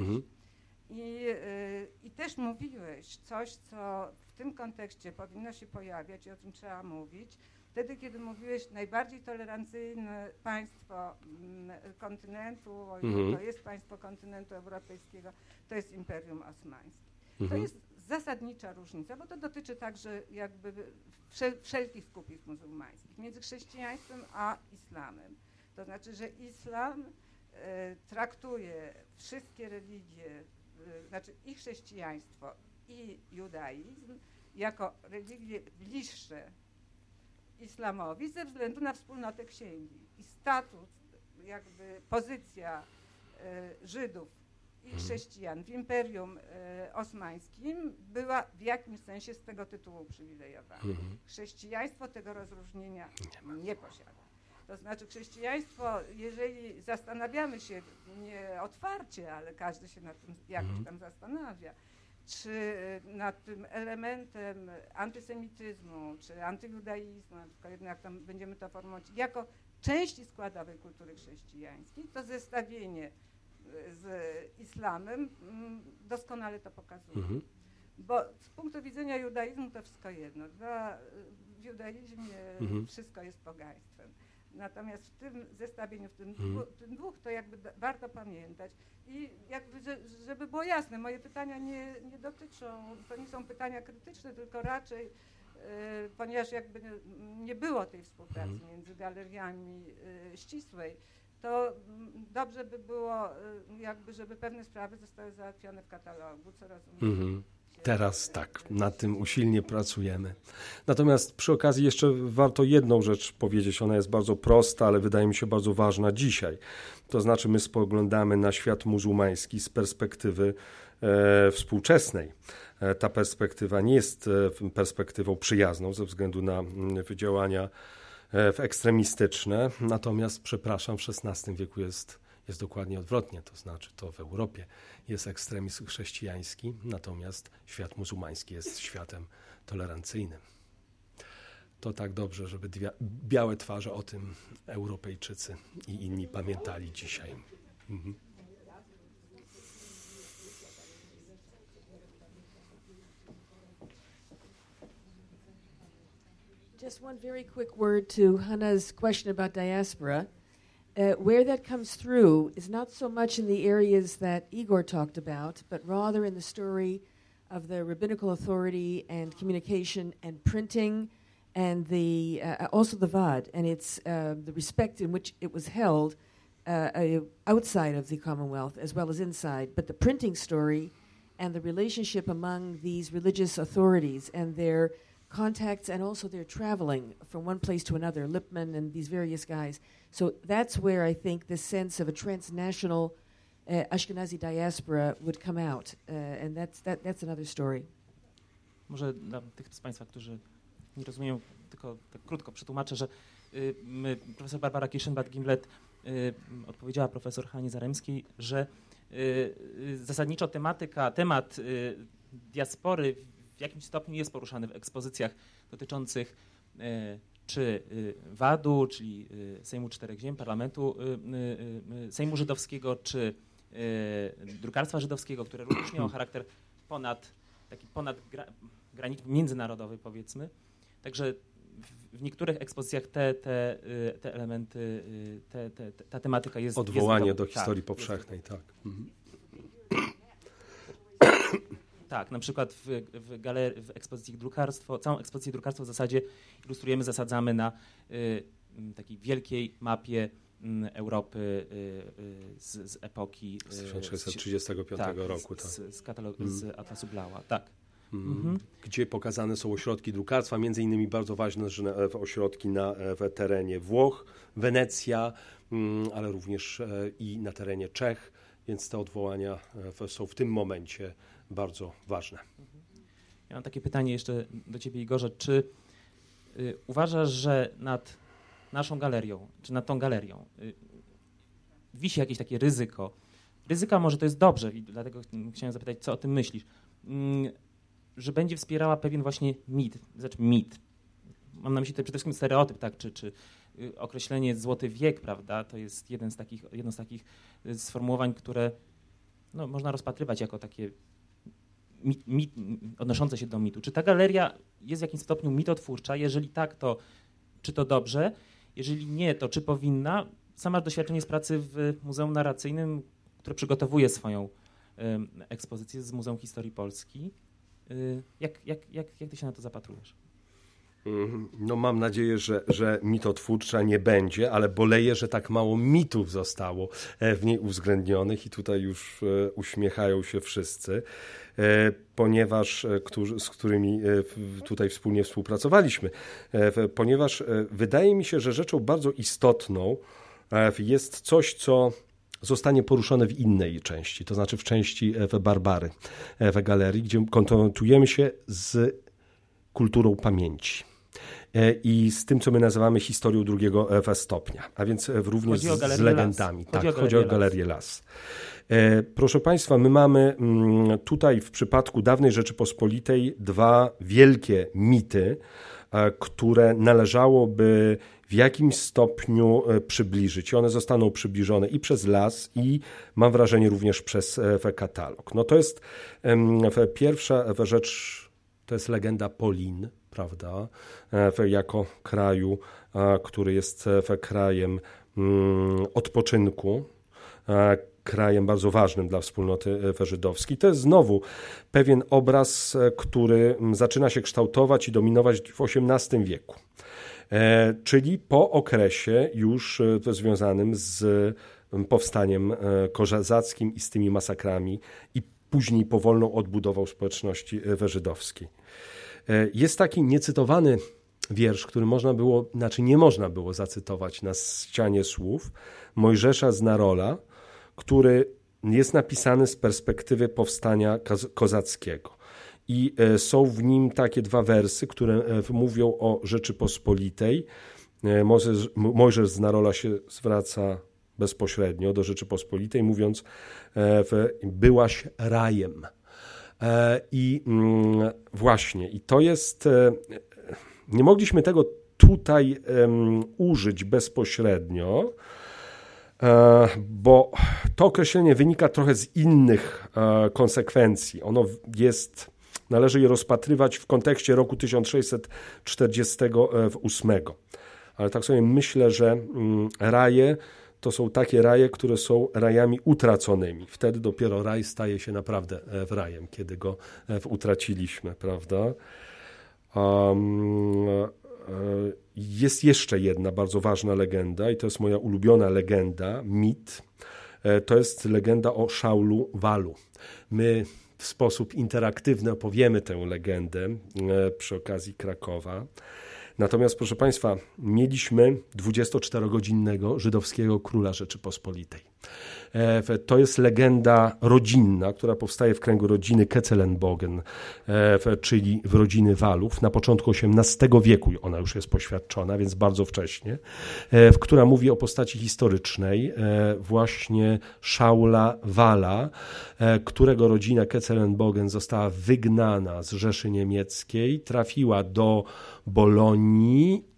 I też mówiłeś coś, co w tym kontekście powinno się pojawiać i o czym trzeba mówić, wtedy, kiedy mówiłeś najbardziej tolerancyjne państwo kontynentu, to jest państwo kontynentu europejskiego, to jest Imperium Osmańskie. To jest zasadnicza różnica, bo to dotyczy także jakby wszelkich skupisk muzułmańskich, między chrześcijaństwem a islamem. To znaczy, że islam traktuje wszystkie religie, znaczy i chrześcijaństwo, i judaizm jako religie bliższe islamowi ze względu na wspólnotę księgi. I statut, jakby pozycja Żydów i chrześcijan w Imperium Osmańskim była w jakimś sensie z tego tytułu uprzywilejowana. Chrześcijaństwo tego rozróżnienia nie posiada. To znaczy chrześcijaństwo, jeżeli zastanawiamy się nie otwarcie, ale każdy się nad tym jakoś tam zastanawia, czy nad tym elementem antysemityzmu, czy antyjudaizmu, tylko jednak tam będziemy to formułować, jako części składowej kultury chrześcijańskiej, to zestawienie z islamem doskonale to pokazuje. Bo z punktu widzenia judaizmu to wszystko jedno. W judaizmie wszystko jest pogaństwem. Natomiast w tym zestawieniu, w tym dwóch, to jakby warto pamiętać. I jakby, żeby było jasne, moje pytania nie dotyczą, to nie są pytania krytyczne, tylko raczej, ponieważ jakby nie było tej współpracy między galeriami ścisłej, to dobrze by było, jakby, żeby pewne sprawy zostały załatwione w katalogu, co rozumiem. Teraz tak, nad tym usilnie pracujemy. Natomiast przy okazji jeszcze warto jedną rzecz powiedzieć, ona jest bardzo prosta, ale wydaje mi się bardzo ważna dzisiaj. To znaczy my spoglądamy na świat muzułmański z perspektywy współczesnej. Ta perspektywa nie jest perspektywą przyjazną ze względu na działania ekstremistyczne, natomiast, przepraszam, w XVI wieku jest dokładnie odwrotnie, to znaczy to w Europie jest ekstremizm chrześcijański, natomiast świat muzułmański jest światem tolerancyjnym. To tak dobrze, żeby białe twarze o tym Europejczycy i inni pamiętali dzisiaj. Just one very quick word to Hannah's question about diaspora. Where that comes through is not so much in the areas that Igor talked about, but rather in the story of the rabbinical authority and communication and printing and also the VAD and its the respect in which it was held outside of the Commonwealth as well as inside. But the printing story and the relationship among these religious authorities and their contacts and also their traveling from one place to another, Lippmann and these various guys. So that's where I think this sense of a transnational Ashkenazi diaspora would come out, and that's another story. Może dla tych z Państwa, którzy nie rozumieją, tylko tak krótko przetłumaczę, że profesor Barbara Kieszenbach-Gimlet odpowiedziała profesor Hanie Zaremskiej, że zasadniczo temat diaspory w jakimś stopniu jest poruszany w ekspozycjach dotyczących czy WAD-u, czyli Sejmu Czterech Ziem, Parlamentu Sejmu Żydowskiego, czy drukarstwa żydowskiego, które również miało charakter granic międzynarodowy, powiedzmy. Także w niektórych ekspozycjach te elementy, ta tematyka jest... Odwołanie do historii powszechnej, tak. Tak, na przykład w ekspozycji drukarstwo, całą ekspozycję drukarstwa w zasadzie ilustrujemy, zasadzamy na takiej wielkiej mapie Europy z epoki... Z 1635 roku. Tak. Z Atlasu Blaua, tak. Gdzie pokazane są ośrodki drukarstwa, między innymi bardzo ważne ośrodki w terenie Włoch, Wenecja, ale również i na terenie Czech, więc te odwołania są w tym momencie bardzo ważne. Ja mam takie pytanie jeszcze do ciebie, Igorze. Czy uważasz, że nad naszą galerią, czy nad tą galerią wisi jakieś takie ryzyko? Ryzyka może to jest dobrze, i dlatego chciałem zapytać, co o tym myślisz? Że będzie wspierała pewien właśnie mit. Mam na myśli tutaj przede wszystkim stereotyp, tak, czy określenie złoty wiek, prawda? To jest jedno z takich sformułowań, które można rozpatrywać jako takie odnoszące się do mitu. Czy ta galeria jest w jakimś stopniu mitotwórcza? Jeżeli tak, to czy to dobrze? Jeżeli nie, to czy powinna? Sam masz doświadczenie z pracy w Muzeum Narracyjnym, które przygotowuje swoją ekspozycję z Muzeum Historii Polski. Jak ty się na to zapatrujesz? Mam nadzieję, że mitotwórcza nie będzie, ale boleję, że tak mało mitów zostało w niej uwzględnionych i tutaj już uśmiechają się wszyscy, ponieważ z którymi tutaj wspólnie współpracowaliśmy, ponieważ wydaje mi się, że rzeczą bardzo istotną jest coś, co zostanie poruszone w innej części, to znaczy w części Barbary, w galerii, gdzie konfrontujemy się z kulturą pamięci i z tym, co my nazywamy historią drugiego stopnia, a więc również z legendami. Chodzi o Galerię Las. Proszę Państwa, my mamy tutaj w przypadku dawnej Rzeczypospolitej dwa wielkie mity, które należałoby w jakimś stopniu przybliżyć. One zostaną przybliżone i przez Las, i mam wrażenie również przez katalog. To jest pierwsza rzecz, to jest legenda Polin, prawda, jako kraju, który jest krajem odpoczynku, krajem bardzo ważnym dla wspólnoty żydowskiej. To jest znowu pewien obraz, który zaczyna się kształtować i dominować w XVIII wieku. Czyli po okresie już związanym z powstaniem kozackim i z tymi masakrami i później powolną odbudową społeczności żydowskiej. Jest taki niecytowany wiersz, który nie można było zacytować na ścianie słów, Mojżesza z Narola, który jest napisany z perspektywy powstania kozackiego. I są w nim takie dwa wersy, które mówią o Rzeczypospolitej. Mojżesz z Narola się zwraca bezpośrednio do Rzeczypospolitej, mówiąc: byłaś rajem. I właśnie, i to jest, nie mogliśmy tego tutaj użyć bezpośrednio, bo to określenie wynika trochę z innych konsekwencji. Należy je rozpatrywać w kontekście roku 1648. Ale tak sobie myślę, że raje to są takie raje, które są rajami utraconymi. Wtedy dopiero raj staje się naprawdę rajem, kiedy go utraciliśmy, prawda? Jest jeszcze jedna bardzo ważna legenda i to jest moja ulubiona legenda, mit. To jest legenda o Szaulu Walu. My w sposób interaktywny opowiemy tę legendę przy okazji Krakowa. Natomiast, proszę Państwa, mieliśmy 24-godzinnego żydowskiego króla Rzeczypospolitej. To jest legenda rodzinna, która powstaje w kręgu rodziny Kecelenbogen, czyli w rodziny Walów. Na początku XVIII wieku ona już jest poświadczona, więc bardzo wcześnie, która mówi o postaci historycznej właśnie Szaula Wala, którego rodzina Kecelenbogen została wygnana z Rzeszy Niemieckiej, trafiła do Bolonii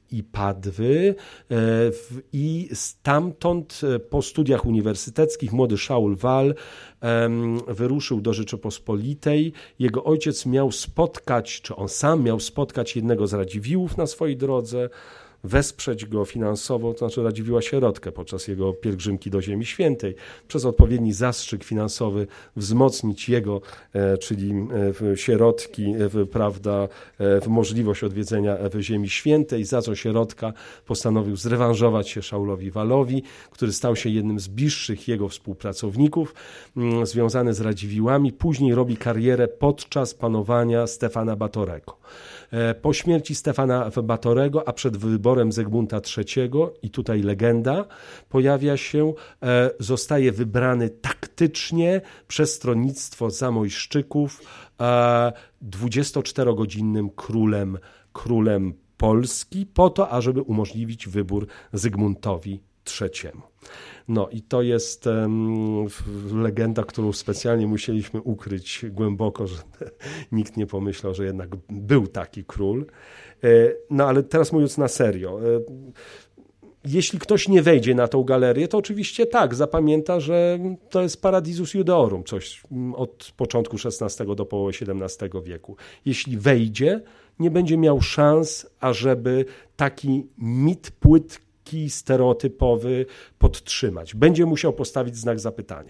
i Padwy i stamtąd po studiach uniwersyteckich młody Shaul Wall wyruszył do Rzeczypospolitej. Jego ojciec miał spotkać, czy on sam miał spotkać jednego z Radziwiłłów na swojej drodze, wesprzeć go finansowo, to znaczy Radziwiłła sierotkę podczas jego pielgrzymki do Ziemi Świętej, przez odpowiedni zastrzyk finansowy wzmocnić jego, czyli sierotki, prawda, możliwość odwiedzenia Ziemi Świętej, za co sierotka postanowił zrewanżować się Szaulowi Wallowi, który stał się jednym z bliższych jego współpracowników, związany z Radziwiłłami. Później robi karierę podczas panowania Stefana Batorego. Po śmierci Stefana Batorego, a przed wyborem Zygmunta III, i tutaj legenda pojawia się, zostaje wybrany taktycznie przez stronnictwo Zamojszczyków 24-godzinnym królem Polski po to, ażeby umożliwić wybór Zygmuntowi III. No i to jest legenda, którą specjalnie musieliśmy ukryć głęboko, że nikt nie pomyślał, że jednak był taki król. No ale teraz mówiąc na serio, jeśli ktoś nie wejdzie na tą galerię, to oczywiście tak, zapamięta, że to jest Paradisus Judeorum, coś od początku XVI do połowy XVII wieku. Jeśli wejdzie, nie będzie miał szans, ażeby taki mit płytki, stereotypowy podtrzymać. Będzie musiał postawić znak zapytania.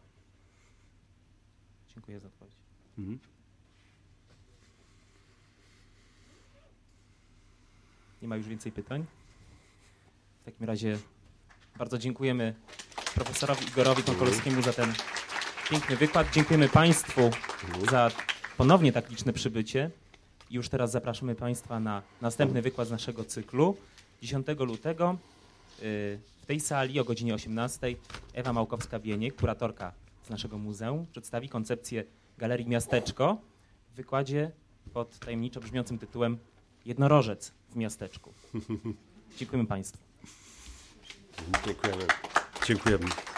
Dziękuję za odpowiedź. Nie ma już więcej pytań? W takim razie bardzo dziękujemy profesorowi Igorowi Konkolowskiemu za ten piękny wykład. Dziękujemy Państwu za ponownie tak liczne przybycie. I już teraz zapraszamy Państwa na następny wykład z naszego cyklu. 10 lutego w tej sali o godzinie 18 Ewa Małkowska-Bieniek, kuratorka z naszego muzeum, przedstawi koncepcję Galerii Miasteczko w wykładzie pod tajemniczo brzmiącym tytułem Jednorożec w miasteczku. Dziękujemy Państwu. Dziękujemy.